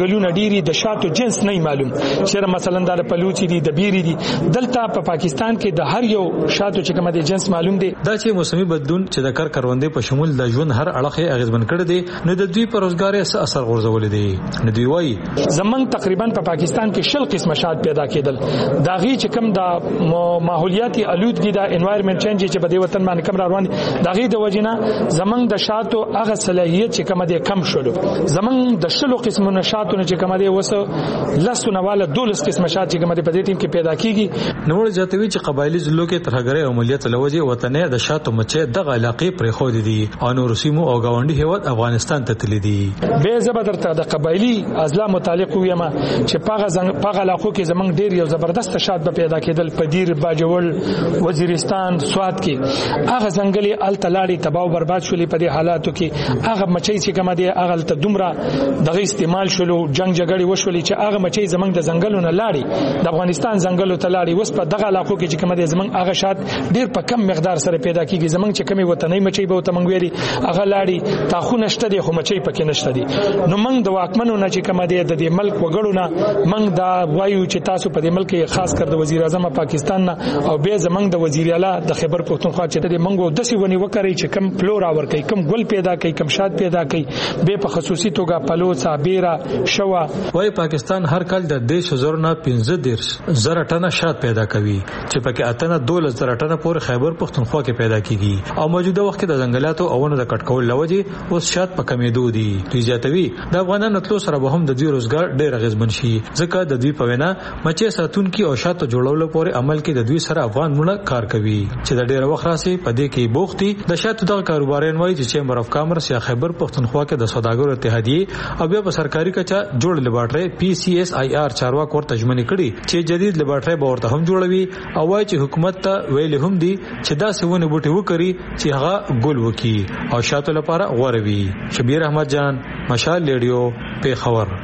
بیری د شاتو جنس نه معلوم چې مثلا د پلوچی دي د بیری دي دلته په پاکستان کې د هر یو شاتو چې کوم د جنس معلوم دي دا چې موسمي بدلون چې د کار کروندې په شمول د ژوند هر اړخ اغیزمن کړي دي نو د دوی پر روزګار یې اثر غورځول دي نو دوی وایي زمنګ تقریبا په پاکستان کې شل قسم شات پیدا کېدل دا غي چې کوم د ماحولیاتي الودګي د انوایرنمنت چینج چې په دې وطن باندې کم روان دا غي د وجنه زمنګ د شاتو هغه صلاحیت چې کوم دي کم شول زمنګ د شلو قسمونو شاتو چې کوم دي وسه لسونه والا دولس قسم شات چې کوم دي په دې ټیم کې پیدا کیږي نو ورځته چې قبایلی ضلعو کې ترهګري عملیات لوجه وطن د شاتو مچې د علاقې پر خو دي او نور سیمو او گاونډي هیواد افغانستان ته تللی دي به زبردست د قبایلی ازلا متعلق ویم چې پاغه زنګ پاغه علاقو کې زمنګ ډیر یو زبردست شات به پیدا کېدل پدیر باجوړ وزیرستان سواد کې هغه ځنګلي ال تلاړي تباہ او برباد شولې په دې حالاتو کې هغه مچې چې کوم دي هغه ته دومره دغه استعمال شولو جنگ جګړې وشولې چې هغه مچې زمنګ د ځنګلونو لاړي د افغانستان ځنګلو ته لاړي وس په دغه علاقو کې چې کوم دي زمنګ هغه شات ډیر په کم مقدار سره پیدا کیږي زمنګ چې کومي وطني مچې به ته منګويري هغه لاړي تاخو نشته دي خو مچې پکې نشته دي نو موږ د واکمنو نه چې کوم دي د دې ملک وګړو نه موږ دا وایو چې تاسو په دې ملک خاص کر د وزیر اعظم پاکستان نه او به زمنګ د وزیر اعلی د خیبر پختونخوا چې د منګو دسي ونی وکړي چې کم فلورا ور کوي کم ګل پیدا کوي کم شات پیدا کوي به په خصوصي توګه پلوڅا بیره شوا وای پاکستان هر کال د دیش زور نه پنځه دیرش زره ټنه شات پیدا کوي چې پکې اتنه دولس زره ټنه پورې خیبر پختونخوا کې پیدا کیږي او موجوده وخت کې د ځنګلاتو او ونو د کټکول لوجه اوس شات په کمیدو دي دوی زیاتوي د افغانانو تلو سره به هم د دوی روزګار ډیر غزمن شي ځکه د دوی په وینا مچې ساتونکو او شاتو جوړولو پورې عمل کې د دوی سره افغان مونږ کار کوي چې د ډیر وخت راسي په دې کې بوختي د شاتو د کاروبارین وایي چې چیمبر اف کامرس یا خیبر پختونخوا کې د سوداګرو اتحادیه او بیا په سرکاري کچا جوړ لیبارټري پی سی اس آی آر چارواکو ورته ژمنې کړي چې جدید لیبارټري به ورته هم جوړوي او وایي چې حکومت ته ویل هم دي چې دا سونه بوټي وکړي چې هغه ګل وکي او شاتو لپاره غوړ وي شبیر احمد جان مشال ریډیو په خبر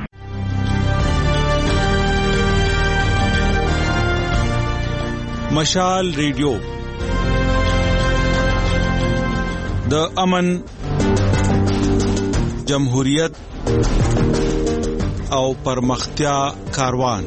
مشال ریډیو د امن جمهوریت او پرمختیا کاروان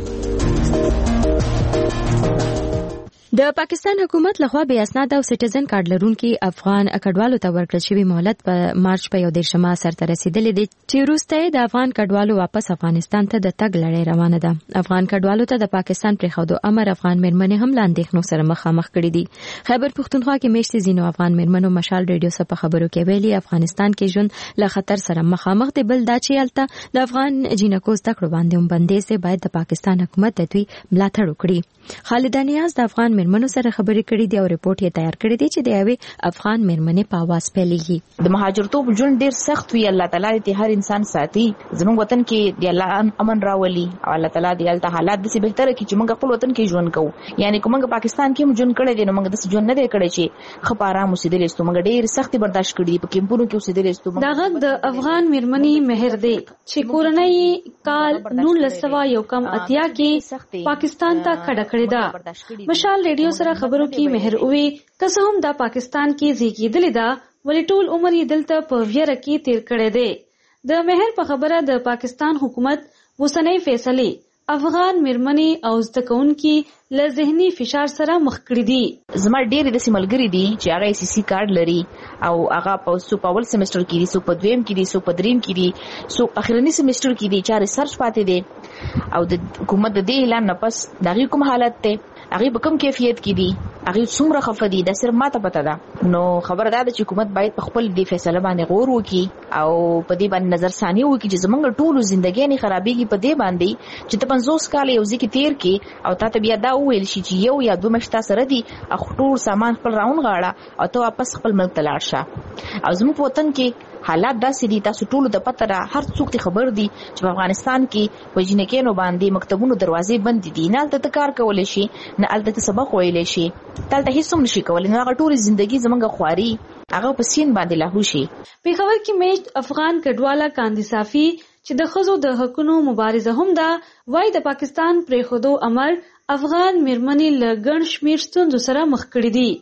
د پاکستان حکومت لخوا بې اسناد او سټیزن کارت لرونکي افغان کډوالو ته ورکړل شوی مهلت په مارچ په یو دیرشمه سرته رسیدلې دي چې وروسته د افغان کډوالو واپس افغانستان ته د تګ لړۍ روانه ده افغان کډوالو ته د پاکستان پرېښودو امر افغان مېرمنې هم لاندې خنو سره مخامخ کړي دي خیبر پختونخوا کې میشتي زینو افغان مېرمنو مشال ریډیو سره په خبرو کې ویلي افغانستان کې ژوند له خطر سره مخامخ دی بل دا چې الته د افغان جنکو زده کړو باندې هم بندیز باید د پاکستان حکومت د دوی ملاتړ وکړي خالد نیاز د افغان مېرمنو سره خبرې کړې دي او ریپورت یې تیار کړی دی چې د یوې افغان مېرمنې په आवाज پیلېږي د مهاجرتوب ژوند ډیر سخت وي الله تعالی دې هر انسان ساتي زموږ وطن کې د الله امن راولي او الله تعالی دې الته حالات دې بهتره کړي چې موږ خپل وطن کې ژوند کوو یعنی کوم پاکستان کې ژوند کړی دی نو موږ د ژوند نه دی کړی چې خپ آرام اوسېدل استو موږ ډیر سختي برداشت کړې په کیمپونو کې اوسېدل استو دغه د افغان مېرمنې مهر دی چې کورنۍ کال نولس سوه یو کم اتیا کې پاکستان ته کډه کړې ده مشال ریډیو سره خبرو کې مهر اوې که هم دا پاکستان کې زیږیدلې ده ولې ټول عمر یې دلته په ویره کې تیر کړی دی د مهر په خبره د پاکستان حکومت اوسنۍ فیصلې افغان مېرمنې او زده کوونکي له ذهني فشار سره مخ کړي دي زما ډېرې داسې ملګري دي چې هغه سی سی کارت لري او هغه په څو په اول سیمسټر کې دي څو په دویم کې دي څو په دریم کې دي څو اخرنی سیمسټر کې دي چې ریسرچ پاتې دي او د حکومت د دې اعلان نه پس دغه کوم حالت ته هغه په کوم کیفیت کې دي هغه څومره خفدي د صرف ماته پته ده نو خبردار چې حکومت باید په خپل دی فیصله باندې غور وکړي او په دې باندې نظر ثاني وکړي چې زمونږ ټولو ژوندۍ نه خرابېږي په دې باندې چې ته پنځوس کال یو ځکه تیر کې او تاسو بیا دا ویل شي چې یو یا دوه مشتا سره دي اخطور سامان خپل راون غاړه او ته واپس خپل ملک ته لاړ شه او زموږ وطن کې حالات داسې دي تاسو ټول د پته را هر څوک ته خبر دي چې په افغانستان کې په جنکینو باندې مکتبونو دروازې بند دي نه الته کار کولای شي نه الته سبق ویلای شي تلته هیڅ هم نشي کولای نو هغه ټول ژوندۍ زمونږ خواري هغه په سین باندې لاهو شي په خبر کې میشت افغان کډواله کاندي صافي چې د خزو د حقونو مبارزه هم ده وای د پاکستان پرې خودو امر افغان مېرمنې له ګڼ شمیر ستونزو سره مخ کړي دي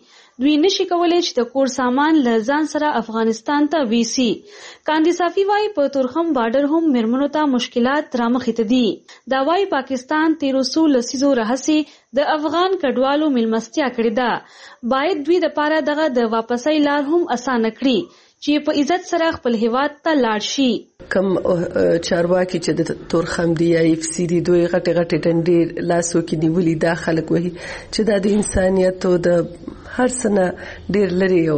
دوی نشي کولای چې د کور سامان له ځان سره افغانستان ته ویسي. کاندي صافي وايي په تورخم بارډر هم میرمنو ته مشکلات رامخې ته دي. دا وايي پاکستان تیرو سو لسیزو راهسي د افغان کډوالو ملمستیا کړې ده. باید دوی د پاره دغه د واپسۍ لار هم اسانه کړي چې په عزت سره خپل هیواد ته لاړ شي. کم چارواکي چې د تورخم دی یا اف سی دی دوی غټه غټه ډنډې لاسو کې نیولې دا خلک وایي چې دا د انسانيت او د هر سنه ډیر لري یو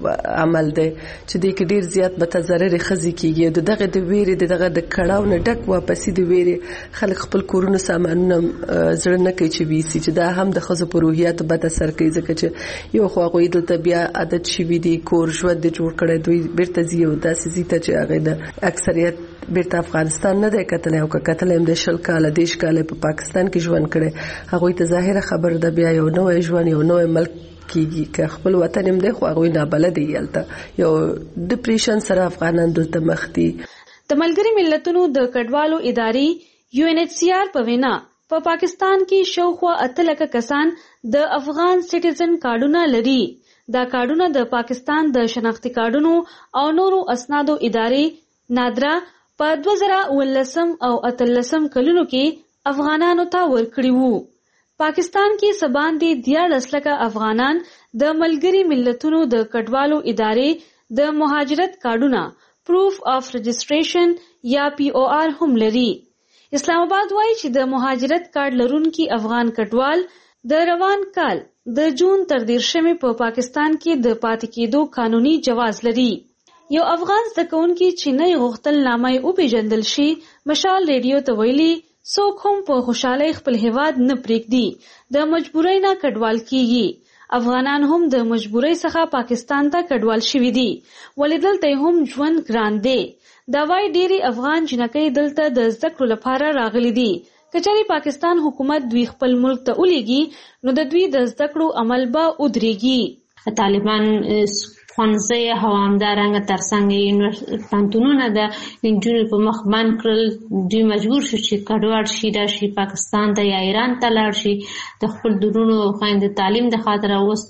عمل دی چې د کې ډیر زیات به تضرر خزي کیږي. دغه د ویری دغه د کړهو نه ډک واپسې د ویری خلک خپل کورونو سامانونه زړه نه کوي چې ویسي چې دا هم د خزو په روحیات بد اثر کوي ځکه چې یو خو غوي د طبيعه عادت شي وي دي کور ژوند د جوړ کړي دوی بیرته زیو داسې زیته چې هغه د اکثریت بیرته افغانستان نه دی کتل او کتل هم د شل کال دیش کال په پاکستان کې ژوند کړي هغه ته ظاهره خبر ده بیا یو نوې ژوند یو نوې ملک کیږي که خپل وطن هم دی خو هغه نه بلد دی یلته یو ډیپریشن سره افغانان دلته مخ دي. د ملګری ملتونو د کډوالو ادارې یو ان ایچ سی آر په وینا په پاکستان کې شاوخوا اته لکه کسان د افغان سټیزن کارډونه لري. دا کارډونه د پاکستان د شناختی کارډونو او نورو اسنادو ادارې نادرا په دوه زره ولسم او اتلسم کلونو کې افغانانو ته ورکړي وو. پاکستان کې سباندې دیارلس لکه افغانان د ملګری ملتونو د کډوالو ادارې د مهاجرت کارډونه پروف اف رجسټریشن یا پی او آر هم لري. اسلام آباد وایي چې د مهاجرت کارډ لرونکي افغان کډوال د روان کال د جون تر دیرشمې په پاکستان کې د پاتې کېدو قانوني جواز لري. یو افغان زده کوونکي چې نه غوښتل نامه یې وپېژندل شي مشال ریډیو ته ویلي څوک هم په خوشحالۍ خپل هیواد نه پرېږدي د مجبورۍ نه کډوال کیږي. افغانان هم د مجبورۍ څخه پاکستان ته کډوال شوي دي ولې دلته هم ژوند ګران دی. دا وايي ډېری افغان جنکۍ دلته د زده کړو لپاره راغلي دي. که چېرې پاکستان حکومت دوی خپل ملک ته ولیږي نو د دوی د زده کړو عمل به ودرېږي. طالبان ښوونځي او همدارنګه ترڅنګ پوهنتونونه د نجونو په مخ بند کړل. دوی مجبور شو چې کډوال شي راشي پاکستان ته یا ایران ته لاړ شي د خپل درونو خویندو تعلیم د خاطر. اوس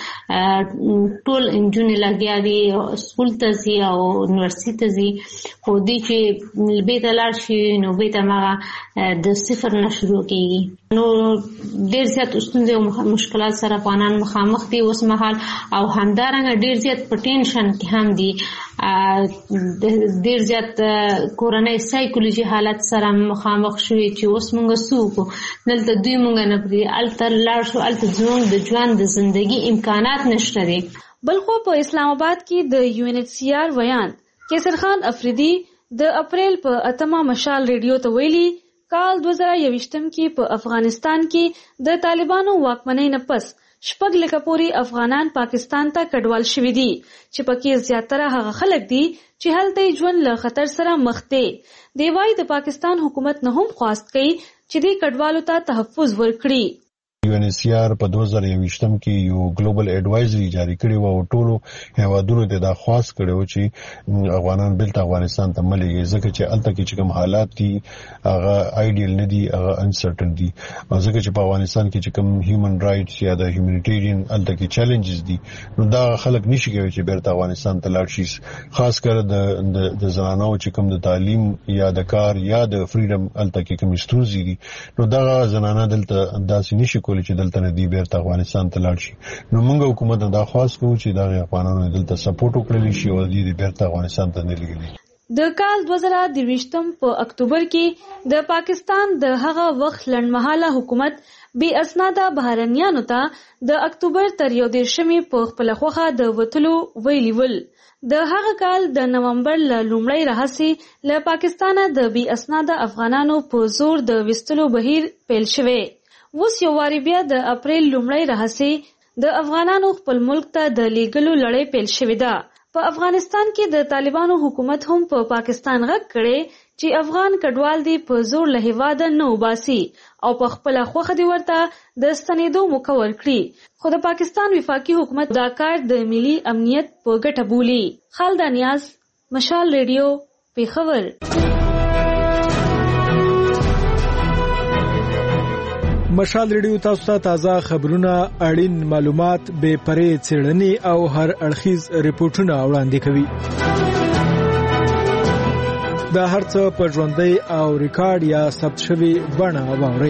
ټول نجونې لګیا دي سکول ته ځي او یونیورسيټي ته ځي خو دوی چې بیرته لاړ شي نو بیرته هغه د صفر نه شروع کېږي. نو ډېر زیات ستونزې او مشکلات سره افغانان مخامخ دي اوس مهال او همدارنګه ډېر زیات په ټینشن کې هم دي. ډېر زیات کورنۍ سایکولوژي حالت سره مخامخ شوي چې اوس موږ څه وکړو دلته دوی موږ نه پرېږدي هلته لاړ شو هلته زموږ د ژوند د زندګي امکانات نشته دي. بلخو په اسلام آباد کې د یو ان ایچ سی آر ویان کیسر خان افریدي د اپریل په اتمه مشال ریډیو ته ویلي کال دوه زره یوویشتم کې په افغانستان کې د طالبانو واکمنۍ نه پس شپږ لکه پورې افغانان پاکستان ته کډوال شوي دي چې پکې زیاتره هغه خلک دي چې هلته ژوند له خطر سره مخ دي. دی وايي د پاکستان حکومت نه هم خواست کوي چې دې کډوالو ته تحفظ ورکړي. یو ان ایچ سی آر په دوه زره یوویشتم کې یو ګلوبل اډوایزري جاری کړی و او ټولو هیوادونو ته دا خواست کړو چې افغانان بیرته افغانستان ته مليږي ځکه چې الته کې کوم حالات دي هغه آیډیل نه دي هغه انسرټن دي او ځکه چې په افغانستان کې کوم هیومن رائټس یا د هیومانیټیرین الته کې چیلنجز دي نو دا خلک نشي کوي چې بیرته افغانستان ته لاړ شي. خاص کر د د زنانو چې کوم د تعلیم یا د کار یا د فریډم الته کې کوم ستونزې دي نو دا زنانه دلته داسې نشي کولی چې دلته نه دی بیرته افغانستان ته لاړ شي. نو موږ حکومت ته دا خواست کوو چې دا افغانانو دلته سپورټ وکړي شي او دې بیرته افغانستان ته نه لګي. د کال دوه زره درویشتم په اکتوبر کې د پاکستان د هغه وخت لنډمهاله حکومت بې اسناده بهرنیانو ته د اکتوبر تر یو دېرشمې په خپله خوښه د وتلو ویلي ول. د هغه کال د نومبر له لومړۍ راهیسې له پاکستانه د بې اسناده افغانانو په زور د ویستلو بهیر پیل شوی. اوس یو واري بیا د اپریل لومړۍ راهیسې د افغانانو خپل ملک ته د لیږلو لړۍ پیل شوې ده. په افغانستان کې د طالبانو حکومت هم په پاکستان غږ کړي چې افغان کډوال دي په زور له هیواده نه وباسي او په خپله خوښه دي ورته د ستنېدو موقع ورکړي. خو د پاکستان وفاقي حکومت دا کار د ملي امنیت په ګټه بولي. خالده نیاز، مشال ریډیو، پیښور. مشال ریډیو تاسو ته تازه خبرونه، اړین معلومات، بې پرې څېړنې او هر اړخیز ریپورتونه وړاندې کوي. دا هرڅه په ژوندۍ او ریکارډ یا ثبت شوی بڼه واورئ.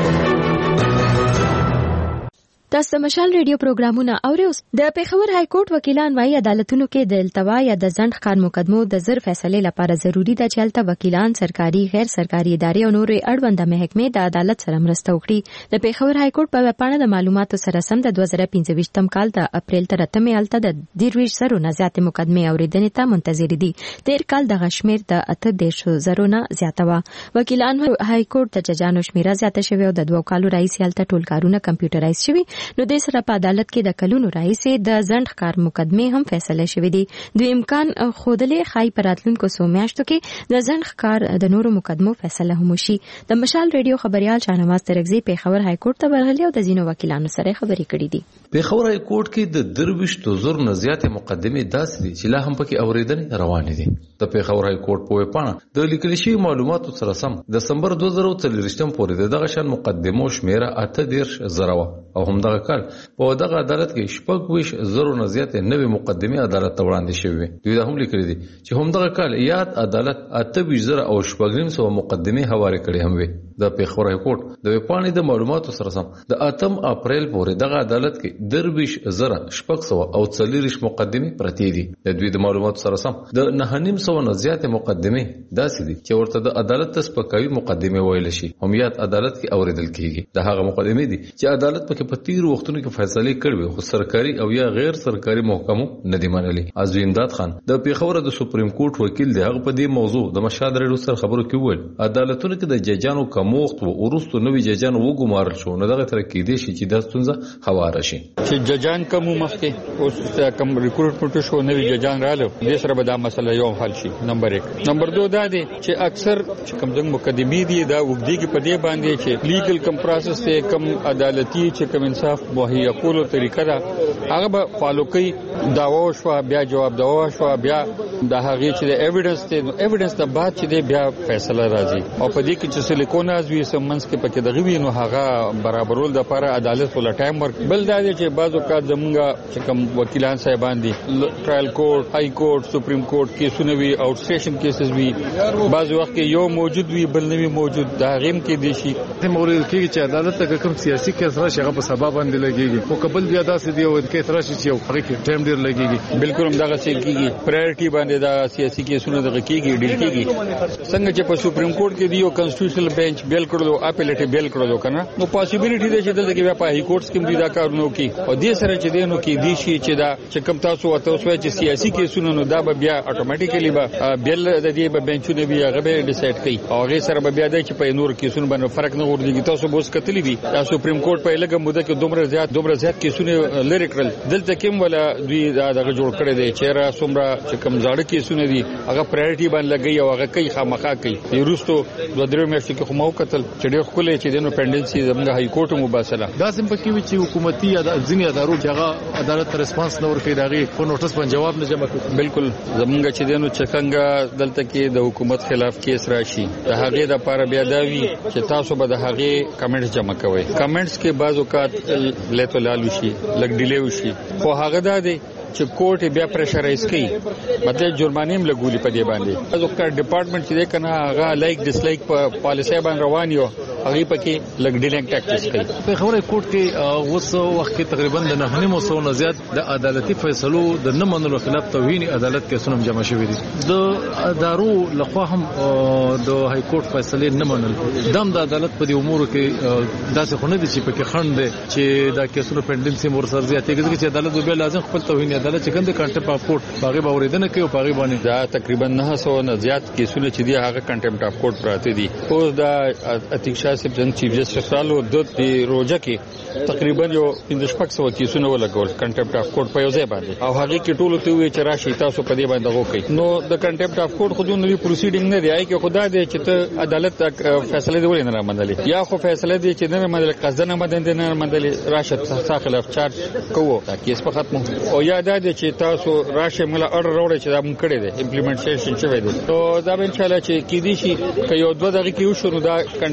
تاسو مشال ریډیو پروګرامونه اورئ. د پیښور های کورټ وکیلان وايي عدالتونو کې د التوا یا د ځنډ ښکار مقدمو د زر فیصلې لپاره ضروری ده چې الته وکیلان، سرکاري، غیر سرکاري ادارې او نورې اړونده محکمې د عدالت سره مرسته وکړي. د پیښور های کورټ په وپاڼه د معلوماتو سره سم د دوه زره پنځه ویشتم کال د اپریل تر اتمې الته د دیرویش زرو نه زیاتې مقدمې اوریدنې ته منتظر دي. تیر کال د غشمیر د اته دیرش زرو نه زیاته و. وکیلان های کورټ د ججانو شمیره زیاته شوی او د دوه کالو راځي الته ټول کارونه کمپیوټرایز شوي. نو د سره په عدالت کې د کلونو راځي د ځنډ ښکار مقدمې هم فیصله شوې دي. د امکان خودلې خای پراتلونکو سو میاشتو کې د ځنډ ښکار د نورو مقدمو فیصله هم شي. د مشال ریډیو خبريال شاهنواز ترغزي پیښور های کورټ ته ورغلي او د ځینو وکیلانو سره خبرې کړې دي. پیښور های کورټ کې د درویش زر نه زیاتې مقدمې داسې دي چې لا هم پکې اوریدنې روانې دي. د پیښور های کورټ په وپاڼه د لیکل شوی معلوماتو سره سم د دسمبر دوه زره څلوېښتم پورې دغه شان مقدمو شمیره اته دیرش زره او همدغه کال په دغه عدالت کې شپږ ویش زرو نه زیاتې نوې مقدمې عدالت ته وړاندې شوې. دوی دا هم لیکلي دي چې همدغه کال یاد عدالت اته ویش زره او شپږ نیم سوه مقدمې هوارې کړې هم وي. د پیښور های کورټ د وپاڼې د معلوماتو سره سم د اتم اپریل پورې دغه عدالت کې درویش زره شپږ سوه او څلوېښت مقدمې پرتې دي. د دوی د معلوماتو سره سم د نهه نیم سوه نه زیاتې مقدمې داسې دي چې ورته د عدالت ته سپکاوي مقدمې ویل شي هم یاد عدالت کې اوریدل کیږي. د هغه مقدمې دي چې عدالت پکې په تیر وختونو کې فیصله کړې خو سرکاري او یا غیر سرکاري محکمو نه دی منلي. عزوی امداد خان د پیښور د سپریم کورټ وکیل دی. هغه په دې موضوع د مشال ریډیو سره خبرو کې وویل عدالتونو کې د ججانو کموخت او ورستو نوې ججانو وګمارل شو نو دغه تر کې دي چې د ستونزه هواره شي چې ججان کم مخکې اوس کم ریکروټمنټ شو نوې ججان رااله د سره به دا مسله یو حل شي. نمبر یک. نمبر دو دا دی چې اکثر چې کوم څنګه مقدمې دي دا وګړي په دې باندې چې لیګل کم پروسس ته کم عدالتي چې کم انصاف مهیا کولو طریقه دا هغه به فالو کوي. داوا شو بیا جواب داوا شو بیا د هغه چې د ایویډنس ته ایویډنس د بعد چې بیا فیصله راځي او په دې کې چې سلیکونه ازوي سمنس کې پکې دغه وینو هغه برابرول د لپاره عدالت ول ټایم ورک. بل دا دی چې بعضو کا زمونږه چې کوم وکیلان صاحبان دي ټرایل کورټ، های کورټ، سپریم کورټ کیسونه وی او سټیشن کیسز وی بعضو وخت کې یو موجود وی بل نه وی موجود دا غیم کې دي شي مورید کې چې عدالت ته کوم سیاسي کیس راشي هغه په سبب باندې لګيږي او قبل بیا داسې دی او کیس راشي چې هغه کې ټایم ډیر لګيږي. بالکل هم دغه څه کیږي پرایورټي باندې دا سیاسي کیسونه دغه کیږي ډیل کیږي. څنګه چې په سپریم کورټ کې دی او کانسټیټیوشنل بنچ بیل کړو اپیلیټ بیل کړو کنه نو پاسیبিলিټي ده چې دلته کې بیا په های کورټ کې دی دا کارونه کوي او دې سره چې دینو کې دی شي چې دا چې کوم تاسو وته اوس چې سیاسي کیسونه نو دا به بیا اتوماتیکلی به بیل د دې به بنچونه بیا هغه به ډیسایډ کوي او هغه سره به بیا د چې په نور کیسونه باندې فرق نه ورګي. تاسو بوس کتلی وی تاسو سپریم کورټ په لګه موده کې دومره زیات دومره زیات کیسونه لری کړل دلته کوم ولا دوی دا دغه جوړ کړی دی چې را څومره چې کوم ځاړه کیسونه دي هغه پرایورټي باندې لګي او هغه کوي خامخا کوي. یروستو دوه درې میاشتې کې خو مو قتل چې ډېر خلې چې دنو پندنسي زموږ های کورټ مباسله دا سم پکې وی چې حکومتي یا ځینې ادارو چې هغه عدالت ته ریسپانس نه ورکړي داغي په نوټس باندې جواب نه جمع کوي. بالکل زموږ چې دنو چکنګا دلته کې د حکومت خلاف کیس راشي د هغه د لپاره بیا دا وی چې تاسو به د هغه کمنټس جمع کوئ. کمنټس کې بعض اوقات لته لالو شي لګ ډیلی وشي خو هغه دا دی چې کورټ بیا پریشرایز کوي مطلب جرمانه هم لګولي په دې باندې. ازو کار ډپارټمنټ چې کنه هغه لایک ډیس لایک په پالیسي باندې روان یو هغه پکې لګ ډیلنګ ټاکټس کوي. په خبره کورټ کې اوسو وخت کې تقریبا د نه نیم سو نه زیات د عدالتي فیصلو د نه منلو خلاف توهین عدالت کې سنم جمع شوې دي. د ادارو لخوا هم د های کورټ فیصله نه منل دم د عدالت په دې امور کې داسې خونه دي چې پکې خند دي چې دا کیسونو پندنسي مور سر زیاتېږي چې عدالت به لازم خپل توهین عدالت چې کنده کانټمپټ اف کورټ باغې باوریدنه کوي او باغې باندې دا تقریبا نه سو نه زیات کیسونه چې دی هغه کانټمپټ اف کورټ پراته دي. اوس دا اتیک شاه صاحب څنګه چیف جسټس سالو د روزه کې تقریبا یو پنځه شپږ سو کیسونه ولګول کانټمپټ اف کورټ په یو ځای باندې او هغه کې ټول ته وی چې راشي تاسو په دې باندې وکړئ. نو د کانټمپټ اف کورټ خو دوی پروسیډینګ نه دی چې خدای دې چې ته عدالت فیصله دی ولې نه منلې یا خو فیصله دی چې نه منلې قصدنه مدن نه منلې راشه تا خلاف چارج کوو دا کیس په ختمو او یا دا چې تاسو راشه مله اورډر وروړي چې دا مونږ کړی دی امپلیمنټیشن شوی دی. نو دا به ان شاء الله چې کې دي شي که یو دوه دغه کې وشو نو دا کانټمپټ اف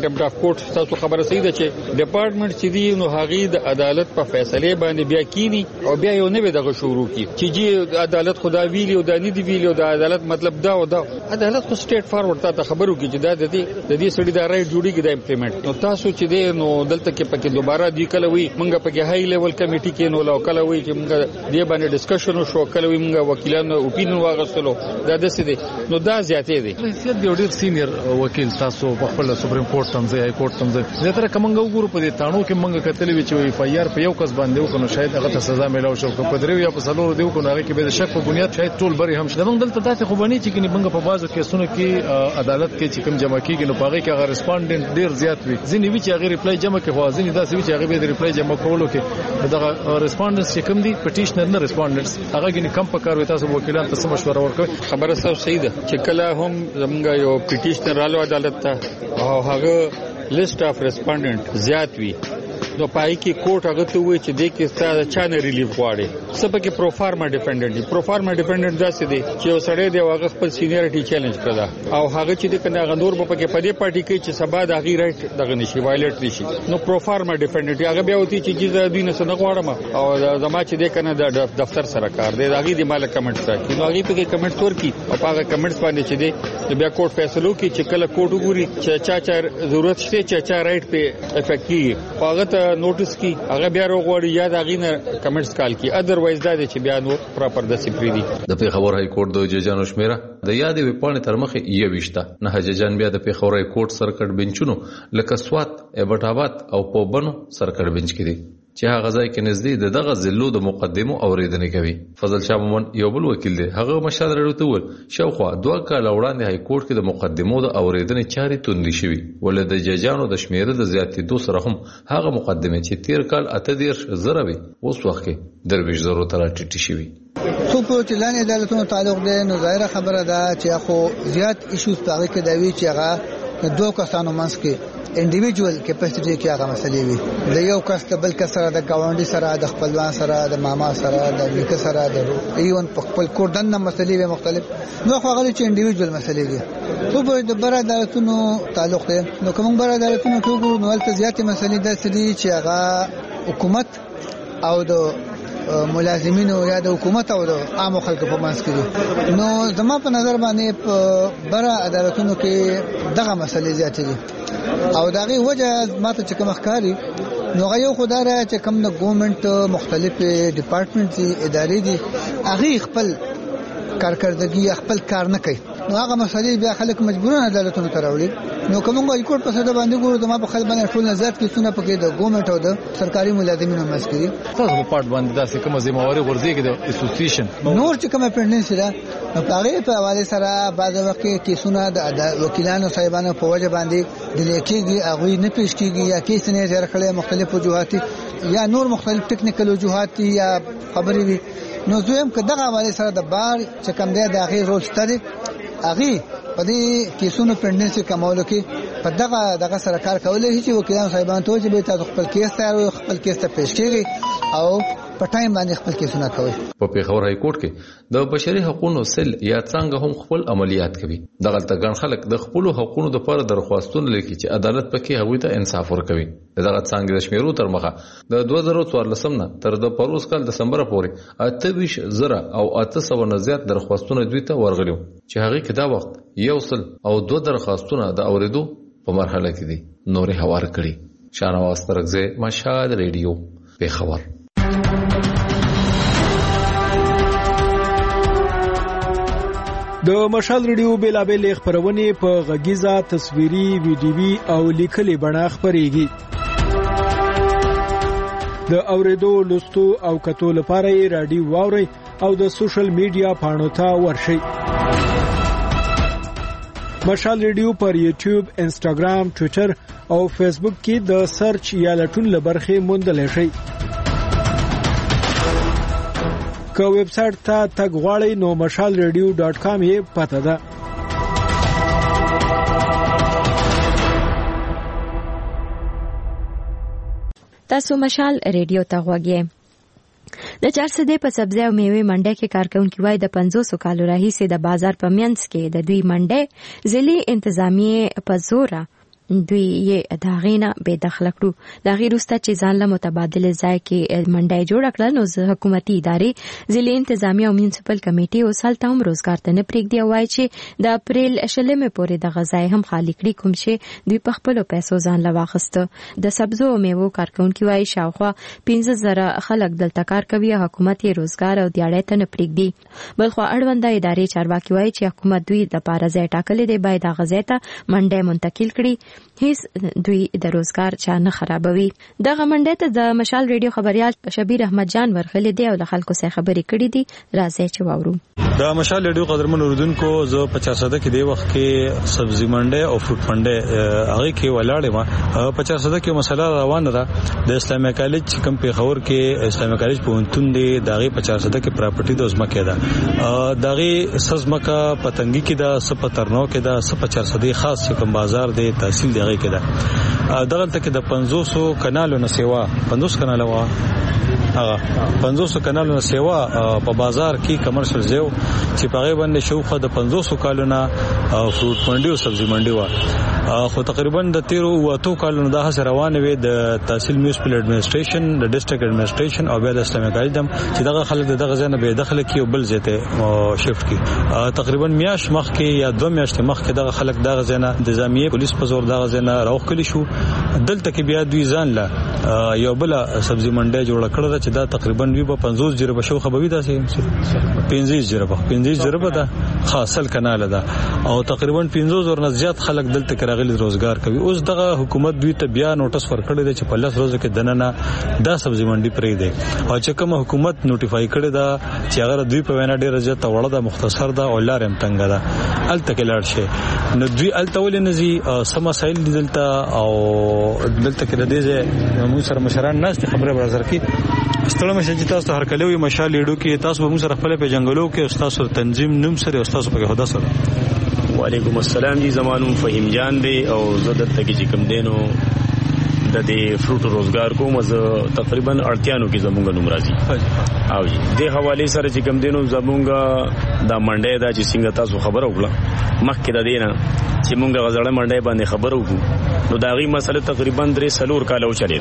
کوټ تاسو خبره صحیح ده چې ډپارټمنټ چې دی نو هغه د عدالت په فیصله باندې بیا کینی او بیا یو نه دغه شروع کی چې جی عدالت خدا ویلی او د نه دی ویلی او د عدالت مطلب دا او دا عدالت خو سټیټ فارورډ ته خبرو کی چې دا د دې د دې سړي دا رائټ جوړیږي د امپلیمنٹ نو تاسو چې دی نو دلته کې پکې دوباره دی کله وی مونږ پکې هاي لیول کمیټي کې نو لو کله وی چې مونږ دې باندې ډسکشن وشو کله وی مونږ وکیلانو اپینین واغستلو دا د څه دی نو دا زیاتې دي حیثیت دی ډیر سینیئر وکیل تاسو په خپل سپریم کورټ تمځي هاي کورټ تمځي زه تر کومه وګورو په دې تانو کې مونږ کتلې وی چې اف آی آر په یو کس باندې وکړو شاید هغه ته سزا ملو شو په دریو یا په سلور دی وکړو هغه کې به شک په بنیاد شاید ټول بری هم شته مونږ دلته داسې خو باندې چې کني مونږ په بازو کیسونو کې عدالت کې چې کوم جمع کیږي نو پاره کې هغه ریسپونډنټ ډیر زیات وي ځینې وی چې هغه ریپلای جمع کوي خو ځینې داسې وی چې هغه به ریپلای جمع کولو کې دغه ریسپونډنټس چې کوم دي پټیشنر نه ریسپونډنټس هغه کې کم پکار وي تاسو وکیلان ته مشوره ورکوي خبره سم صحیح ده چې کله هم زمونږ یو پټیشنر رالو عدالت ته او هغه لیست اف ریسپونډنټ زیات وي نو پای کې کوټ هغه ته وایي چې د کې ستاسو چانه ریلیف غواړي سبا کې پروفارما ډیپندنت دي پروفارما ډیپندنت داسې دي چې یو سړی دی هغه خپل سینیریټي چیلنج کړه او هغه چې د کنه غندور په کې پدې پارټي کې چې سبا د هغه رائټ دغه نشي وایلیټ نشي نو پروفارما ډیپندنت هغه بیا وتی چې جزا دینه سره غواړم او زما چې د کنه د دفتر سره کار دی هغه د مال کمنټ راکې نو هغه په کې کمنټ ورکی او هغه کمنټس باندې چې دی بیا کوټ فیصلو کې چې کله کوټ وګوري چې چا چا ضرورت شته چې چا رائټ په افیکټ کیږي هغه نوټس کی هغه بیا وروړي یا دا غینه کمنټس کال کی ادروایز دا چې بیا نو پراپر د سپری دي د پیښور هاي کورټ د ججانو شمیره د یادې وپانې تر مخه یو وشته نه ججان بیا د پیښور هاي کورټ سرکټ بنچونو لکه سوات ایبټاباد او پوبنو سرکټ بنچ کې دي چې هغه ځای کې نږدې د دغه ضلعو د مقدمو اوریدنې کوي فضل شاه مومن یو بل وکیل دی هغه مشال راوته ول شاوخوا دوه کال وړاندې هاي کورټ کې د مقدمو د اوریدنې چاري توندې شوې ول د ججانو د شمیره د زیاتېدو سره هم هغه مقدمه چې تیر کال اته ډیر زره وي اوس وخت کې درویش زرو تر ټیټی شوی خو په چلان عدالتونو تعلق دی نو ظاهره خبره ده چې خو زیات ایشوز پاره کې دی چې هغه دوه کسانو منځ کې انډیویډوال کیپاسټی کې هغه مسلې وي د یو کس د بل کس سره د گاونډي سره د خپلوان سره د ماما سره د نیکه سره د ایون په خپل کوردن مسلې وي مختلف نو خو هغه چې انډیویډوال مسلې دي خو په د بر عدالتونو تعلق دی نو کوم بر عدالتونو کې وګورو نو ولته زیاتې مسلې د دي چې هغه حکومت او د ملازمینو یا د حکومت او د عام خلکو په منځ کې نو زما په نظر باندې په بر عدالتونو کې دغه مسلې زیاتې دي او دغه وجه ماته چې کوم ښکاری نو غيو خدای را چې کوم د ګورنمنت مختلف ډپارټمنټ دي ادارې دي هغه خپل کارکړدګي خپل کار نه کوي نو هغه مسلې بیا خلک مجبورون عدالتونو ته راوړي نو کومه هاي کورټ په ساده باندې ګورو د ما په خل باندې ټول نظر کې څونه پکې د ګورنمنت او د سرکاري ملازمینو مسکري تاسو په پارت باندې داسې کومه ذمہواری ورزيږي د اسوسییشن نور چې کومه پرنس ده نو هغه په حواله سره بعض وخت کې کیسونه د وکیلانو صاحبانو په وجه باندې د لیکيږي هغه نه پیش کیږي یا کیس نه زیات کړي مختلف وجوهات یا نور مختلف ټیکنیکل وجوهات یا خبري وي نو زویم که دغه حواله سره د بار چې کوم دی د هغه رول شته هغه په دې کیسونو پرنس کمولو کې په دغه دغه سره کار کولای شي وکیلان صاحبان ته چې به تاسو خپل کیس تیار خپل کیس ته پیش کړئ او په ټایم باندې خپل کیسونه کوي په پیښور هاي کورټ کې د بشري حقوقو سل یا څنګه هم خپل عملیات کوي دغه تګن خلک د خپل حقوقو لپاره درخواستونه لیکي چې عدالت پکې هغوی ته انصاف ورکوي دغه څنګه د شمیرو تر مخه د دوه زره څوارلسم نه تر د پروس کال دسمبر پورې اته ویشت زره او اته سوه نه زیات درخواستونه دوی ته ورغلي چې هغه کې دا وخت یو سل او دوه درخواستونه د اوریدو په مرحله کې دي نورې هوار کړي شانواز ترغزه مشهد ریډیو پیښور د مشال ریډیو بیلابل خبرونه په غږیزه تصویري ویډیوي او لیکلي بڼه خبريږي د اوریدو لوستو او کتو لپاره یې رادیو واوري او د سوشل میډیا پاڼو ته ورشئ مشال ریډیو پر یوټیوب انسټاګرام ټوئیټر او فیسبوک کې د سرچ یا لټون لبرخه موندل شي که ویب سټ ته تګ غواړئ نو مشال ریډیو ډاټ کام یې پته ده تاسو مشال ریډیو ته غوږی د چارسده په سبزی او میوه منډه کې کارکونکو وای د پنځوس کالو راهیسه د بازار په منځ کې د دوی منډه ځلې انتظامی په زور دوی یې د غینا به داخله کړو د غیرسته چې ځان له متبادل ځای کې منډای جوړ کړل نو حکومتي ادارې ضلع انتظامیه او میونسپل کمیټي او سالته هم روزګار ته نه پریږدي وایي چې د اپریل شلمه پورې د غذای هم خالی کړي کوم چې دوی په خپل پیسو ځان له واخسته د سبزو او میوو کارکونکو وایي شاوخوا پنځه زره خلک دلته کار کوي حکومت یې روزګار او دیاړې ته نه پریږدي بلخو اړونده ادارې چارواکي وایي چې حکومت دوی د پاره ځای ټاکلې دی باید د غذای ته منډه منتقل کړي هیڅ دوی د روزګار چا نه خرابوي دغه منډه ته د مشال ریډیو خبريال شبیر احمد جان ورغلي دی او د خلکو سره خبرې کړې دي راځي چې واورو د مشال ریډیو قدرمن اوردونکو زه پچاس صده کې دی وخت کې سبزی منډه او فروټ منډه هغه کې ولاړې ما پچاس صده کې مسله روانه ده د اسلامي کالج کم په خور کې اسلامي کالج په انتون دی دغه پچاس صده کې پراپرټي د ازمکه ده دغه سزمکه پتنګي کې ده سپترنو کې ده سپچاس صده خاص کوم بازار دی تحصیل دی کې ده دغه تک د پنځوس کانالو نه سیوا پنځوس کانالو هغه پنځوس کانالو سیوا په بازار کې کمرشل زیو چې په غیبه باندې شوخه د پنځوس کالونو فروټ منډي او سبزی منډي و خو تقریبا د تیرو واتو کالونو د هڅه روانه وي د تحصیل میونسپل اډمنسټریشن د ډیسټریکټ اډمنسټریشن او بیا د اسلامي کالج دم چې دغه خلک دغه ځنه به داخله کې او بل ځته شفت کی تقریبا میاش مخ کې یا دوه میاشتې مخ کې دغه خلک دغه ځنه د نظامیه پولیس په زور دغه ځنه راوخ کلی شو دلته کې بیا دوی ځان لا یو بل سبزی منډه جوړ کړل چې دا تقریبا وی په پنځوس جربه شو خبوي دا سي پنځه جربه پنځه جربه دا خاصل کنال ده او تقریبا پنځه زره نه زیات خلک دلته کراغلي روزګار کوي اوس دغه حکومت دوی ته بیا نوټس ورکړی دی چې په لاس روزه کې دننه دا سبزی منډي پرې دی او چې کوم حکومت نوټیفای کړی دا چې هغه دوی په وینا ډیره زیات وړه ده مختصر ده او لار هم تنګ ده الته کې لاړ شي نو دوی الته ولې نزي سم مسائل دلته او دلته کې د دې موږ سره مشران ناس خبره برازر کې ستړي مشه چې تاسو هر کله وي مشال لیډو کې تاسو به موږ سره خپل په جنگلو کې استاد سره تنظیم نوم سره استاد په هدا سره وعلیکم السلام جی زمانو فهیم جان دی او زدت تک چې کم دینو د دې فروټ روزګار کوم زه تقریبا اړتیانو کې زمونږ نوم راځي او دې حواله سره چې کم دینو زمونږ دا منډه دا چې څنګه تاسو خبر وکړه مخکې د دینه چې مونږ غزړه منډه باندې خبر وکړو نو دا غي مسله تقریبا درې سلور کال او چلی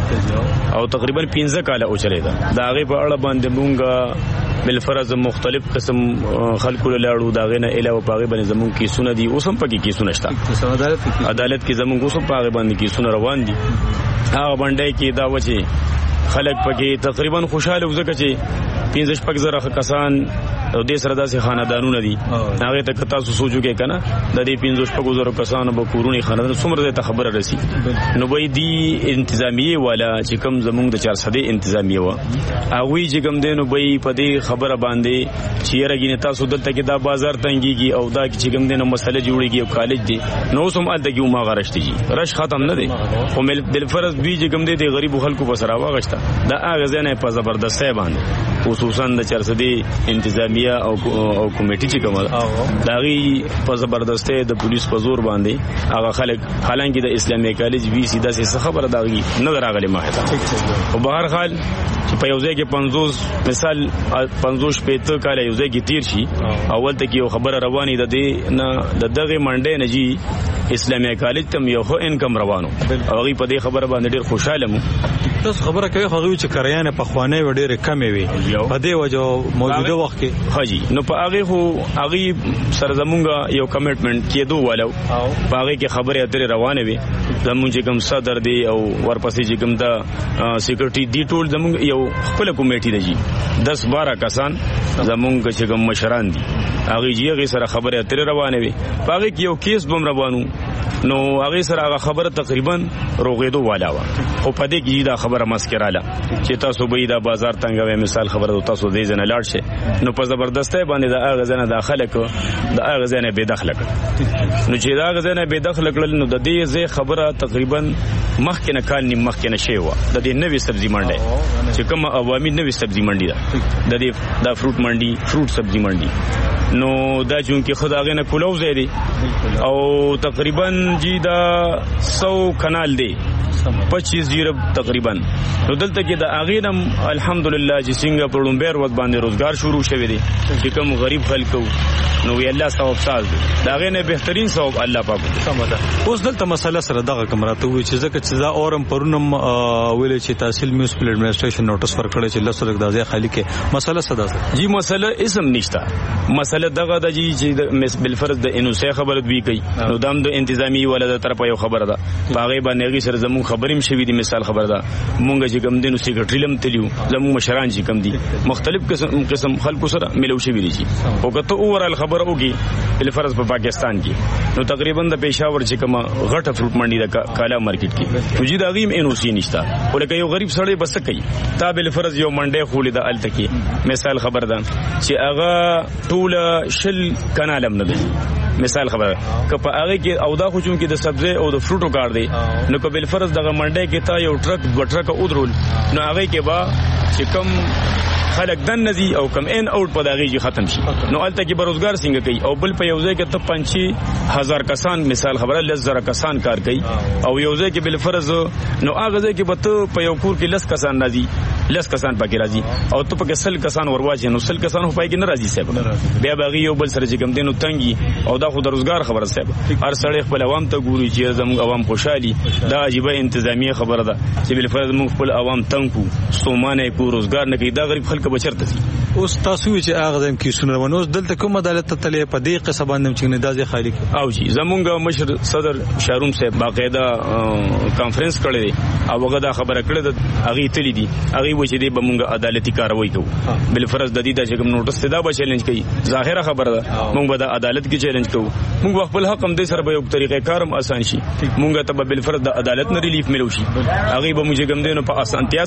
دا او تقریبا پنځه کال او چلی دا دا غي په اړه باندې مونږ بالفرض مختلف قسم خلکو لاړو دا غنه علاوه پاغه باندې زمون کې سونه دي اوسم پکې کې سونه شته عدالت کې زمون اوسم پاغه باندې کې سونه روان دي هغه باندې کې دا وجه خلک پکې تقریبا خوشاله وزکه چې پنځه شپږ زره کسان او دې سره داسې خاندانونه دي هغه ته تاسو سوچو کې کنه د دې پنځه شپږ زره کسانو به کورونی خاندان څومره ته خبره رسی نو به دې انتظامیه والا چې کوم زمونږ د چار سده انتظامیه و هغه چې کوم دینو به په دې خبره باندې چې رګینه تاسو دلته کې دا بازار تنګيږي او دا چې کوم دینو مسله جوړيږي او کالج دي نو سم ادګي ما غرشتي رش ختم نه دي خو مل بل فرض دوی چې کوم دي غریب خلکو په سره واغشته دا هغه ځنه په زبردستۍ باندې خصوصا د چار سده انتظامیه او او کمیټي چې کومه دا غي په زبردسته د پولیس په زور باندې هغه خلک حالانکه د اسلامي کالج وی سیده سه خبره دا غي نه راغلي ما ته په هر حال چې په یو ځای کې پنځوس مثال پنځوس پېته کال یو ځای کې تیر شي اول ته کې یو خبره رواني د دې نه د دغه منډه نه جی اسلامي کالج تم یو خو انکم روانو او غي په دې خبره باندې ډیر خوشاله مو تاسو خبره کوي خو چې کریانه په خوانه وړي کمې وي په دې وجه موجوده وخت کې حاجی نو په هغه خو هغه سره زمونږ یو کمټمنټ کېدو والو په هغه کې خبره اترې روانه وي زمونږ کوم صدر دی او ورپسې چې کوم دا سکیورټي دی ټول زمونږ یو خپل کمیټي دی دس بارہ کسان زمونږ چې کوم مشران دي هغه یې سره خبره اترې روانه وي په هغه کې یو کیس بم روانو نو هغه سره هغه خبره تقریبا روغېدو والا و او په دې کې دا خبره مسکراله چې تاسو به دا بازار تنګوي مثال خبره تاسو دې ځنه لاړ شي نو په زبردسته باندې دا هغه ځنه داخله کو دا هغه ځنه به داخله کړ نو چې دا هغه ځنه به داخله کړل نو د دې ځای خبره تقریبا مخکنه کال نیم مخکنه شی و د دې نوې سبزی منډه چې کوم عوامي نوې سبزی منډي ده د دې دا فروټ منډي فروټ سبزی منډي نو دا چونکه خداغه نه کولو زیری او تقریبا جی دا سو کنال دی پچیس جیرب تقریبا. نو دلته کې د اغینم الحمدلله چې څنګه په لومبیر ود باندې روزګار شروع شوی دی چې کوم غریب خلکو نو وی الله ثواب ساز دی دا غینه بهترین ثواب الله پاک سمدا. اوس دلته مسله سره دغه کمراته وي چې ځکه چې دا اورم پرونم ویل چې تحصیل میونسپل ایڈمنسټریشن نوټس ورکړی چې لسو لک دازه خالی کې مسله صدا جی مسله اسم نشته. مسله دغه د جی چې مس بالفرض د انوسه خبره دوی کوي نو دام د انتظامی ولادت طرف یو خبره ده باغې باندې غي سره زمو خبریم شوی دی مثال خبره ده مونږ چې کوم دینو سیکرټری لم تلیو زمو مشران چې کوم دي مختلف قسم قسم خلکو سره ملو شوی دي او کته اورال خبره وږي بالفرض په پاکستان کې نو تقریبا د پېښور چې کوم غټه فروټ منډي د کالا مارکیټ کې نو جی دا غیم انوسی نشته ولکه یو غریب سړی بس کوي تا بالفرض یو منډه خولې د الته کې مثال خبره ده چې هغه ټول شل کنالم نه دی مثال خبره که په هغه کې او دا خو چون کې د سبزی او د فروټو کار دی نو که بل فرض دغه منډه کې تا یو ټرک دوه ټرک اودرول نو هغه کې با چې کم خلک دن نزي او کم ان اوټ په دغه کې ختم شي نو الته کې بروزګار څنګه کوي او بل په یو ځای کې ته پنځه هزار کسان مثال خبره لزر کسان کار کوي او یو ځای کې بل فرض نو هغه ځای کې به ته په یو کور کې لس کسان راځي لس کسان پکې راځي او ته پکې سل کسان ورواچې نو سل کسان په کې نه راځي صاحب بیا باغي یو بل سره چې کم دینو تنګي او دا خو د روزګار خبره صاحب هر سړی خپل عوام ته ګوري چې زموږ عوام خوشحالي دا عجیب انتظامیه خبره ده چې بل فرض موږ خپل عوام تنګو ستومانه کو روزګار نه کوي دا غریب خلک بچرته دي. اوس تاسو چې هغه زم کې سونه ونوس دلته کوم عدالت ته تلې په دې قصه باندې چې نه دازي خالی او جی زمونږ مشر صدر شاروم صاحب باقاعده کانفرنس کړی او هغه دا خبره کړې ده هغه تللی دي هغه و چې دې بمونږ عدالتي کاروایی کوو بل فرض د دې د چې کوم نوټس ته دا به چیلنج کوي ظاهره خبره ده مونږ به د عدالت کې چیلنج کوو مونږ خپل حق هم دې سره به یو طریقې کارم آسان شي مونږ ته بل فرض د عدالت نه ریلیف ملو شي هغه به موږ کوم دینو په اسانتیا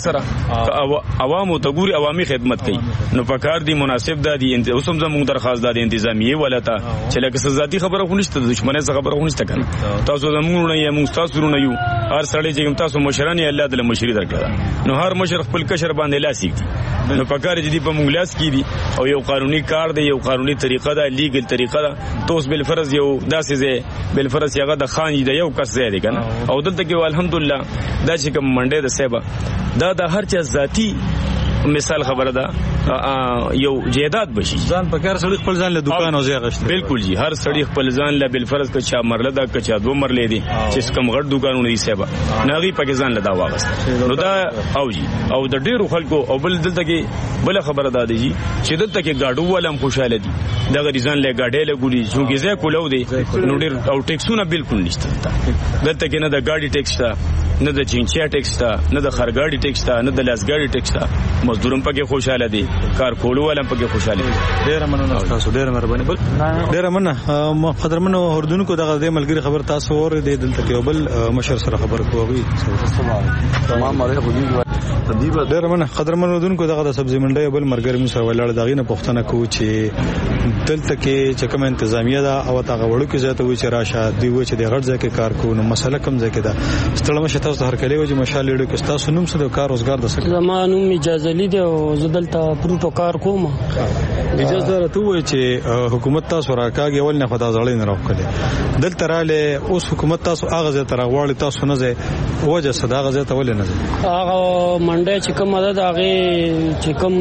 سره عوامو ته ګوري عوامي خدمت کوي نو په کار دی مناسب ده دي اوس هم زموږ درخواست ده انتظامیه ولته چې لکه ذاتی خبره خو نشته دښمنه څخه خبره خو نشته کنه تاسو زموږ نه یې موږ تاسو نه یو هر سړی چې تاسو مشران یې الله د مشري درکړه نو هر مشر خپل کشر باندې لاسي نو په کار دي په موږ لاس کې دي او یو قانوني کار دی یو قانوني طریقه ده لیګل طریقه ده توس بل فرض یو داسې ځای بل فرض یغه د خان دی یو کس ځای دی کنه او دلته کې الحمدلله دا چې کوم منډه د سیبا دا د هر چا ذاتی مثال خبره ده یو جیداد بشي ځان په کار سړی خپل ځان له دکان او ځای غشت بالکل جی هر سړی خپل ځان له بل فرض که چا مرله ده که چا دو مرلې دي چې کوم غټ دکانونه دي سیبا ناغي پکې ځان له دا واغست نو دا او جی او د ډیرو خلکو او بل دلته کې بل خبره ده جی چې دلته کې گاډو ولم خوشاله دي دغه ځان له گاډې له ګولي چې ځای کولو دي نو ډیر او ټیکسونه بالکل نشته دلته کې نه د گاډي ټیکس ته نه د چینچیا ټیکس ته نه د خرګاډي ټیکس ته نه د لاسګاډي ټیکس ته مزدورم پکې خوشاله دي کار کولو ولم پکې خوشاله دي. ډیر مننه تاسو ډیر مهرباني بل ډیر مننه قدرمنو اردوونکو دغه د ملګری خبر تاسو اور دې دلته کې بل مشر سره خبر کوي تمام ماره خو دې ډیر مننه قدرمنو اردوونکو دغه د سبزی منډي بل مرګري مو سره ولاړ دغه نه پښتنه کو چې دلته کې چې کوم انتظامیه ده او هغه وړو کې ځته وي چې راشه دی و چې د غړ ځکه کار کوو نو مسله کم ځکه ده ستړم شته تاسو هر کله وځي مشال لیډو کې تاسو نوم څه د کار روزګار د سره زمانوم اجازه لیدو زدلته پروتو کار کوم اجازه راته وای چې حکومت تاسو راکاږي ول نه خدای زړې نه راوکړي دلته رااله اوس حکومت تاسو هغه ځای تر غواړي تاسو نه ځای وجه صداغه ځای ته ول نه ځای هغه منډه چې کوم ده هغه چې کوم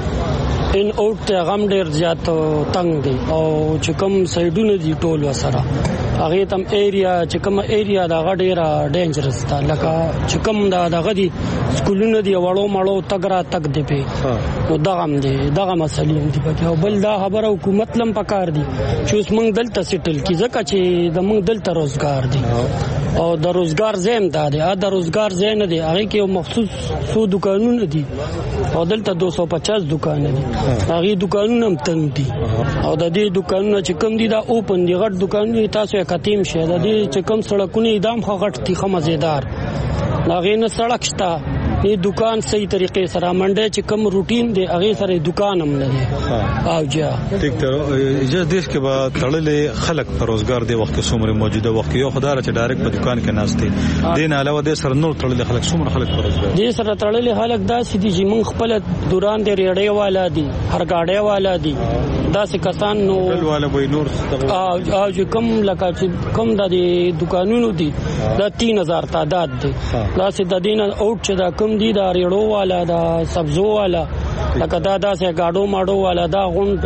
ان اوټ غم ډیر زیات تنگ دي او چې کوم سایډونه دي ټول وسره هغه تم ایریا چې کوم ایریا دا غډیره ډینجرس ده لکه چې کوم دا دغه دي سکولونه دي وړو مړو تګرا تک دی په نو دغه هم دي دغه مسلې دي په او بل دا خبره حکومت لم پکار دي چې اوس موږ دلته سیټل کی ځکه چې د موږ دلته روزګار دي او د روزګار زم دا دي ا د روزګار زین دي هغه کې مخصوص سو دکانونه دي او دلته دو سو پچاس دکان دي هغه دکانونه هم تنګ دي او د دې دکانونه چې کوم دي دا اوپن دي غټ دکانونه تاسو یې کتیم شه د دې چې کوم سړکونه دام خو غټ دي خو مزیدار هغه نه سړک شته نه دکان صحیح طریقې سره منډه چې کم روټین دی هغه سره دکان هم نه دی او جا ټیک ته اجازه دیش کې با تړلې خلک پر روزګار دی وخت څومره موجوده وخت یو خدای چې ډایرکټ په دکان کې ناشته دین علاوه د سر نور تړلې خلک څومره خلک پر روزګار دي سره تړلې خلک دا سدي چې مونږ خپل دوران دی ریړې والا دي هر گاډي والا دي دا څه کسان نو ټول والا به نور او او کم لکه چې کم د دکانونو دي دا تین هزار تعداد دي دا سه د دین اوټ چې دا کم دي دا ریړو والا دا سبزو والا لکه دا دا سه گاډو ماډو والا دا غوند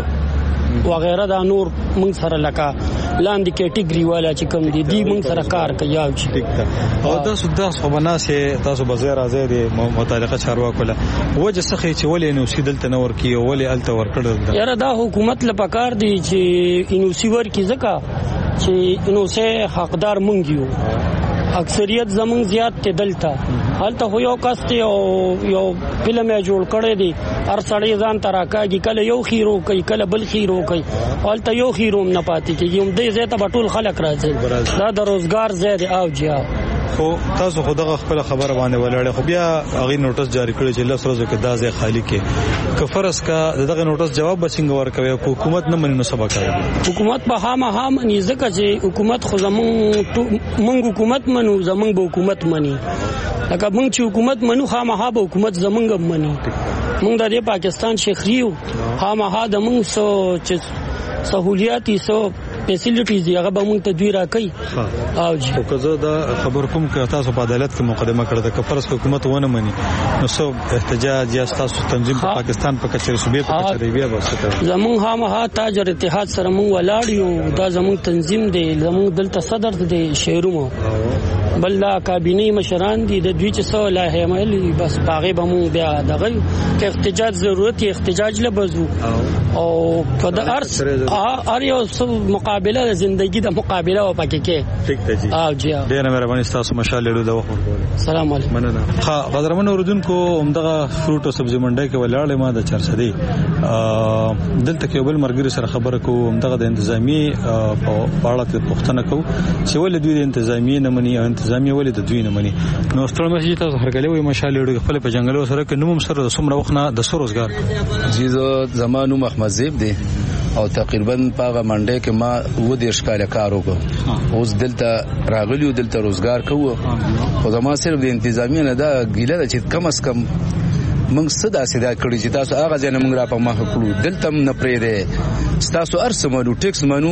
وغیرہ دا نور مونږ سره لکه لاندې کیټګری والا چې کم دي دی مونږ سره کار کوي او چې او دا سودا خبرنا سه تاسو بازار ازه دي متعلقه چارواکو له وجه څخه چې ولې نو سیدل تنور کی او ولې الته ور کړل یاره دا حکومت لپاره کار دی چې انو سیور کی زکه چې انو سه حقدار مونږ یو اکثریت زمون زیات ته دلته حالته خو یو کس ته او یو فلم یې جوړ کړی دی هر سړی ځان تراکاږي کله یو خیرو کوي کله بل خیرو کوي حالته یو خیروم نه پاتې کیږي هم دې زه ته ټول خلک راځي دا د روزګار زید او جیا خو تاسو خدغه خپل خبر باندې ولاړ خو بیا هغه نوټس جاری کړی چې لس ورځې کې دا ځای خالی کې کفرس کا دغه نوټس جواب بسنګ ورکوي حکومت نه مني نو سبا کوي حکومت په هامه هام نه ځکه چې حکومت خو زمون منګ حکومت منو زمون به حکومت مني لکه موږ چې حکومت منو خامخا به حکومت زمونږ مني موږ د پاکستان شخریو خامخا د موږ سو چې سہولیاتي سو فیسیلیټیز هغه به موږ ته دوی راکړي او چې کو زه دا خبر کوم چې تاسو په عدالت کې مقدمه کړې ده چې فرض حکومت ونه مني نو سو احتجاج یا تاسو تنظیم په پاکستان په کچېر صوبې په کچېر بیا وسته زمون خامخا تاجر اتحاد سره موږ ولاړ دا زمون تنظیم دی زمون دلته صدر دی شهرونو بل دا کابینه مشران دي د دوی چې سو لا همایل بس باغې بمو بیا دغه کې احتجاج ضرورت احتجاج لبزو او په د ارس ار یو مقابله د ژوندۍ د مقابله او پکې کې ٹھیک دی او جی ډیره مهرباني تاسو مشال له دوه السلام علیکم مننه ها قدرمن اوردونکو همدغه فروټ او سبزی منډي کې ولاړې ما د چرسدي دلته کې بل مرګري سره خبره کو همدغه د انتظامی په اړه ته پوښتنه کو چې ول دوی د انتظامی نه مني انتظامی ولې د دوی نه مني نو ستړي مسجد تاسو هرګلې وي مشال له خپل په جنگلو سره کې نوم سره سمره وخنه د سر روزګار جیزو زمانو محمد زیب دی او تقریبا پاغه منډه کې ما و د ښکاله کار وکړ اوس دلته راغلیو دلته روزګار کوو خو زما صرف د انتظامی نه دا ګیله چې کم اس کم موږ صدا صدا کړی چې تاسو هغه ځنه موږ را په مخ کړو دلته نه پرې ده تاسو ارسمنو ټیکس منو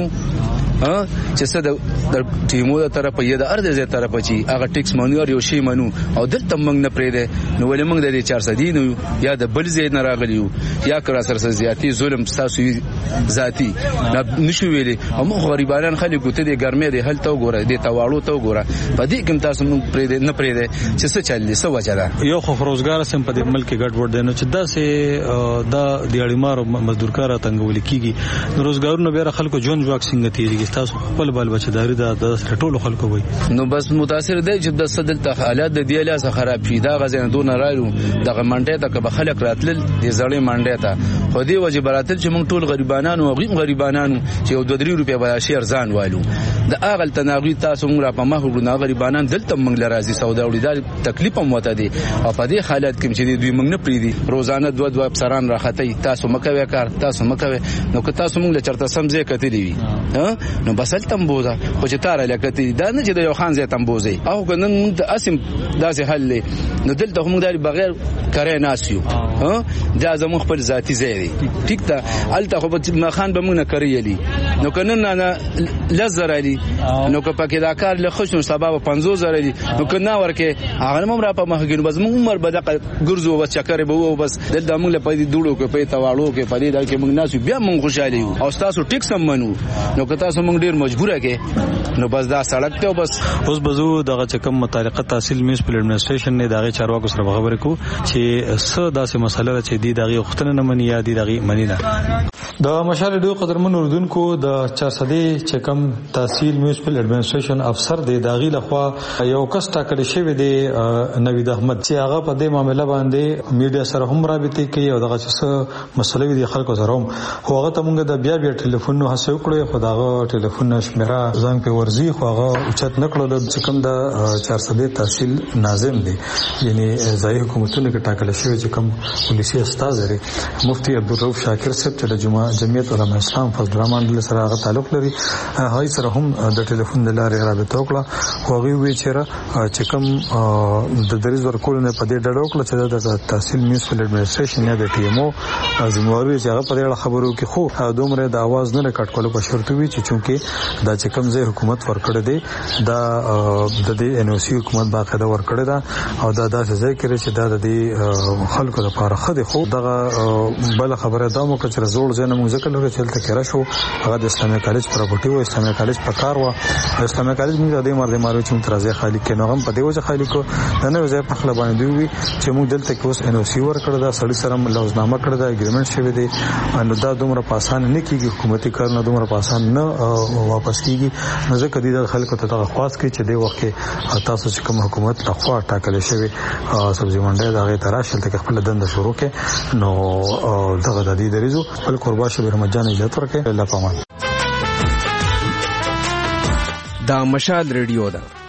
ها چې څه د ټیمو د طرفه یا د ارده زه طرفه چې هغه ټیکس منو یو شی منو او دلته موږ نه پرې ده نو ولې موږ د چهارصد دي نو یا د بل زید نه راغلیو یا کرا سره زیاتی ظلم تاسو ذاتی نشو ویلي او موږ غریبانان خلکو ته د ګرمه د هل ته وګوره د تواړو ته وګوره په دې کوم تاسو موږ پرې ده نه پرې ده چې څه چللی څه وجه ده یو خو روزګار سم په دې ملک کې ګډ وډ نه چې دا سه دا د اړیمار مزدورکار تنګول کیږي روزګارونو به خلکو جون جواک څنګه تیریږي تاسو خپل بل بچداري دا د ټولو خلکو وي نو بس متاثر دی چې د صدل ته حالات د دی لاس خراب شي دا غزنه دون راړو د منډه ته که خلک راتل د زړې منډه ته خو دی وجه براتل چې موږ ټول غریبانانو او غیم غریبانانو چې یو دوه درې روپیا به شي ارزان والو د اغل تناغي تاسو موږ را په مخ وګړو غریبانان دلته موږ لرازي سودا وړي دا تکلیف هم وته دي او په دې حالت کې چې دوی موږ نه پریدي روزانه دوه دوه افسران راخته تاسو مکوي کار تاسو مکوي نو که تاسو موږ له چرته سمځه کتلی وي ها نو بسل تمبوزا خو چې تار لکتی دا نه چې د یو خان زه تمبوزي او کنن موږ اسم داسې حل نو دلته موږ داري بغیر کاري ناسیو ها دا زموږ خپل ذاتی زیری ټیک ته الته خو ما خان به موږ نه کړیلی نو کنن نه لزر علی نو که پکې دا کار له خوشو سبب پنځوس زره دي نو کنه ورکه هغه موږ را په مخګینو بس موږ عمر به د ګرځو بس چکر به وو بس دلته موږ له پدې دوړو کې پې تاواړو کې پدې دا کې موږ ناسو بیا موږ خوشاله یو او تاسو ټیک سم منو نو که تاسو موږ ډیر مجبوره کې نو بس دا سړک ته بس اوس بزو دغه چکم متعلقه تحصیل میونسپل ایڈمنسټریشن نه دغه چارواکو سره خبرې کو چې څه داسې مسله چې دی دغه وختونه نه منی یا دی دغه منی نه د مشال ډیو قدرمن اردوونکو د چارصدی چکم تحصیل میونسپل ایڈمنسټریشن افسر دی دغه لخوا یو کس ټاکل شوی دی نوید احمد چې هغه په دې معاملې باندې میډیا سره هم رابطه کوي او دغه څه مسلې دي خلکو سره هم هغه ته موږ د بیا بیا ټلیفون نو هڅه وکړو خو دغه ټلیفون نشو میرا ځان په ورزي خو هغه اوچت نکړو د چکم د چار سده تحصیل ناظم دی یعنی ځای حکومتونو کې ټاکل شوی چې کوم پولیسي استاد لري مفتی عبدالرؤف شاکر صاحب چې د جمعه جمعیت علماء اسلام فضل الرحمن سره هغه تعلق لري هاي سره هم د ټلیفون د لارې رابطه وکړه خو هغه وی چې چې کوم د دریز ورکول نه پدې ډډ وکړه چې د تحصیل میونسپل اډمنسټریشن یا د ټي ام او ذمہواری چې هغه په اړه خبرو کې خو دومره د आवाज نه ریکارډ کولو په شرط وی چې چونکه دا چې کوم ځای حکومت ورکړه دی دا د دې ان او سی حکومت باقاعده ورکړه دا او دا داسې ځای کې چې دا د دې خلکو لپاره خدي خو دغه بل خبره دا مو کچره زوړ ځنه موږ ځکه لږه چلته کړه شو هغه د اسلامي کالج پراپرټي و اسلامي کالج په کار و اسلامي کالج موږ د مرده مارو چې ترازه خالی کې نو هم په دې وجه خالی کو نه ځای په خپل باندې دی چې موږ دلته کې اوس ان او سی ورکړه دا سړی سره لوزنامه کړه دا اګریمنت شوی دی نو دا دومره پاسان نه کیږي حکومتي کار نه دومره پاسان نه واپس کیږي نو ځکه د خلکو ته تخواست کوي چې د وخت کې تاسو چې کوم حکومت لخوا ټاکل شوی سبزی منډه دا غي تراشل ته خپل دنده شروع کې نو دغه د دې دریزو خپل قربا شبیر مجان اجازه ورکړي الله پامان دا مشال ریډیو ده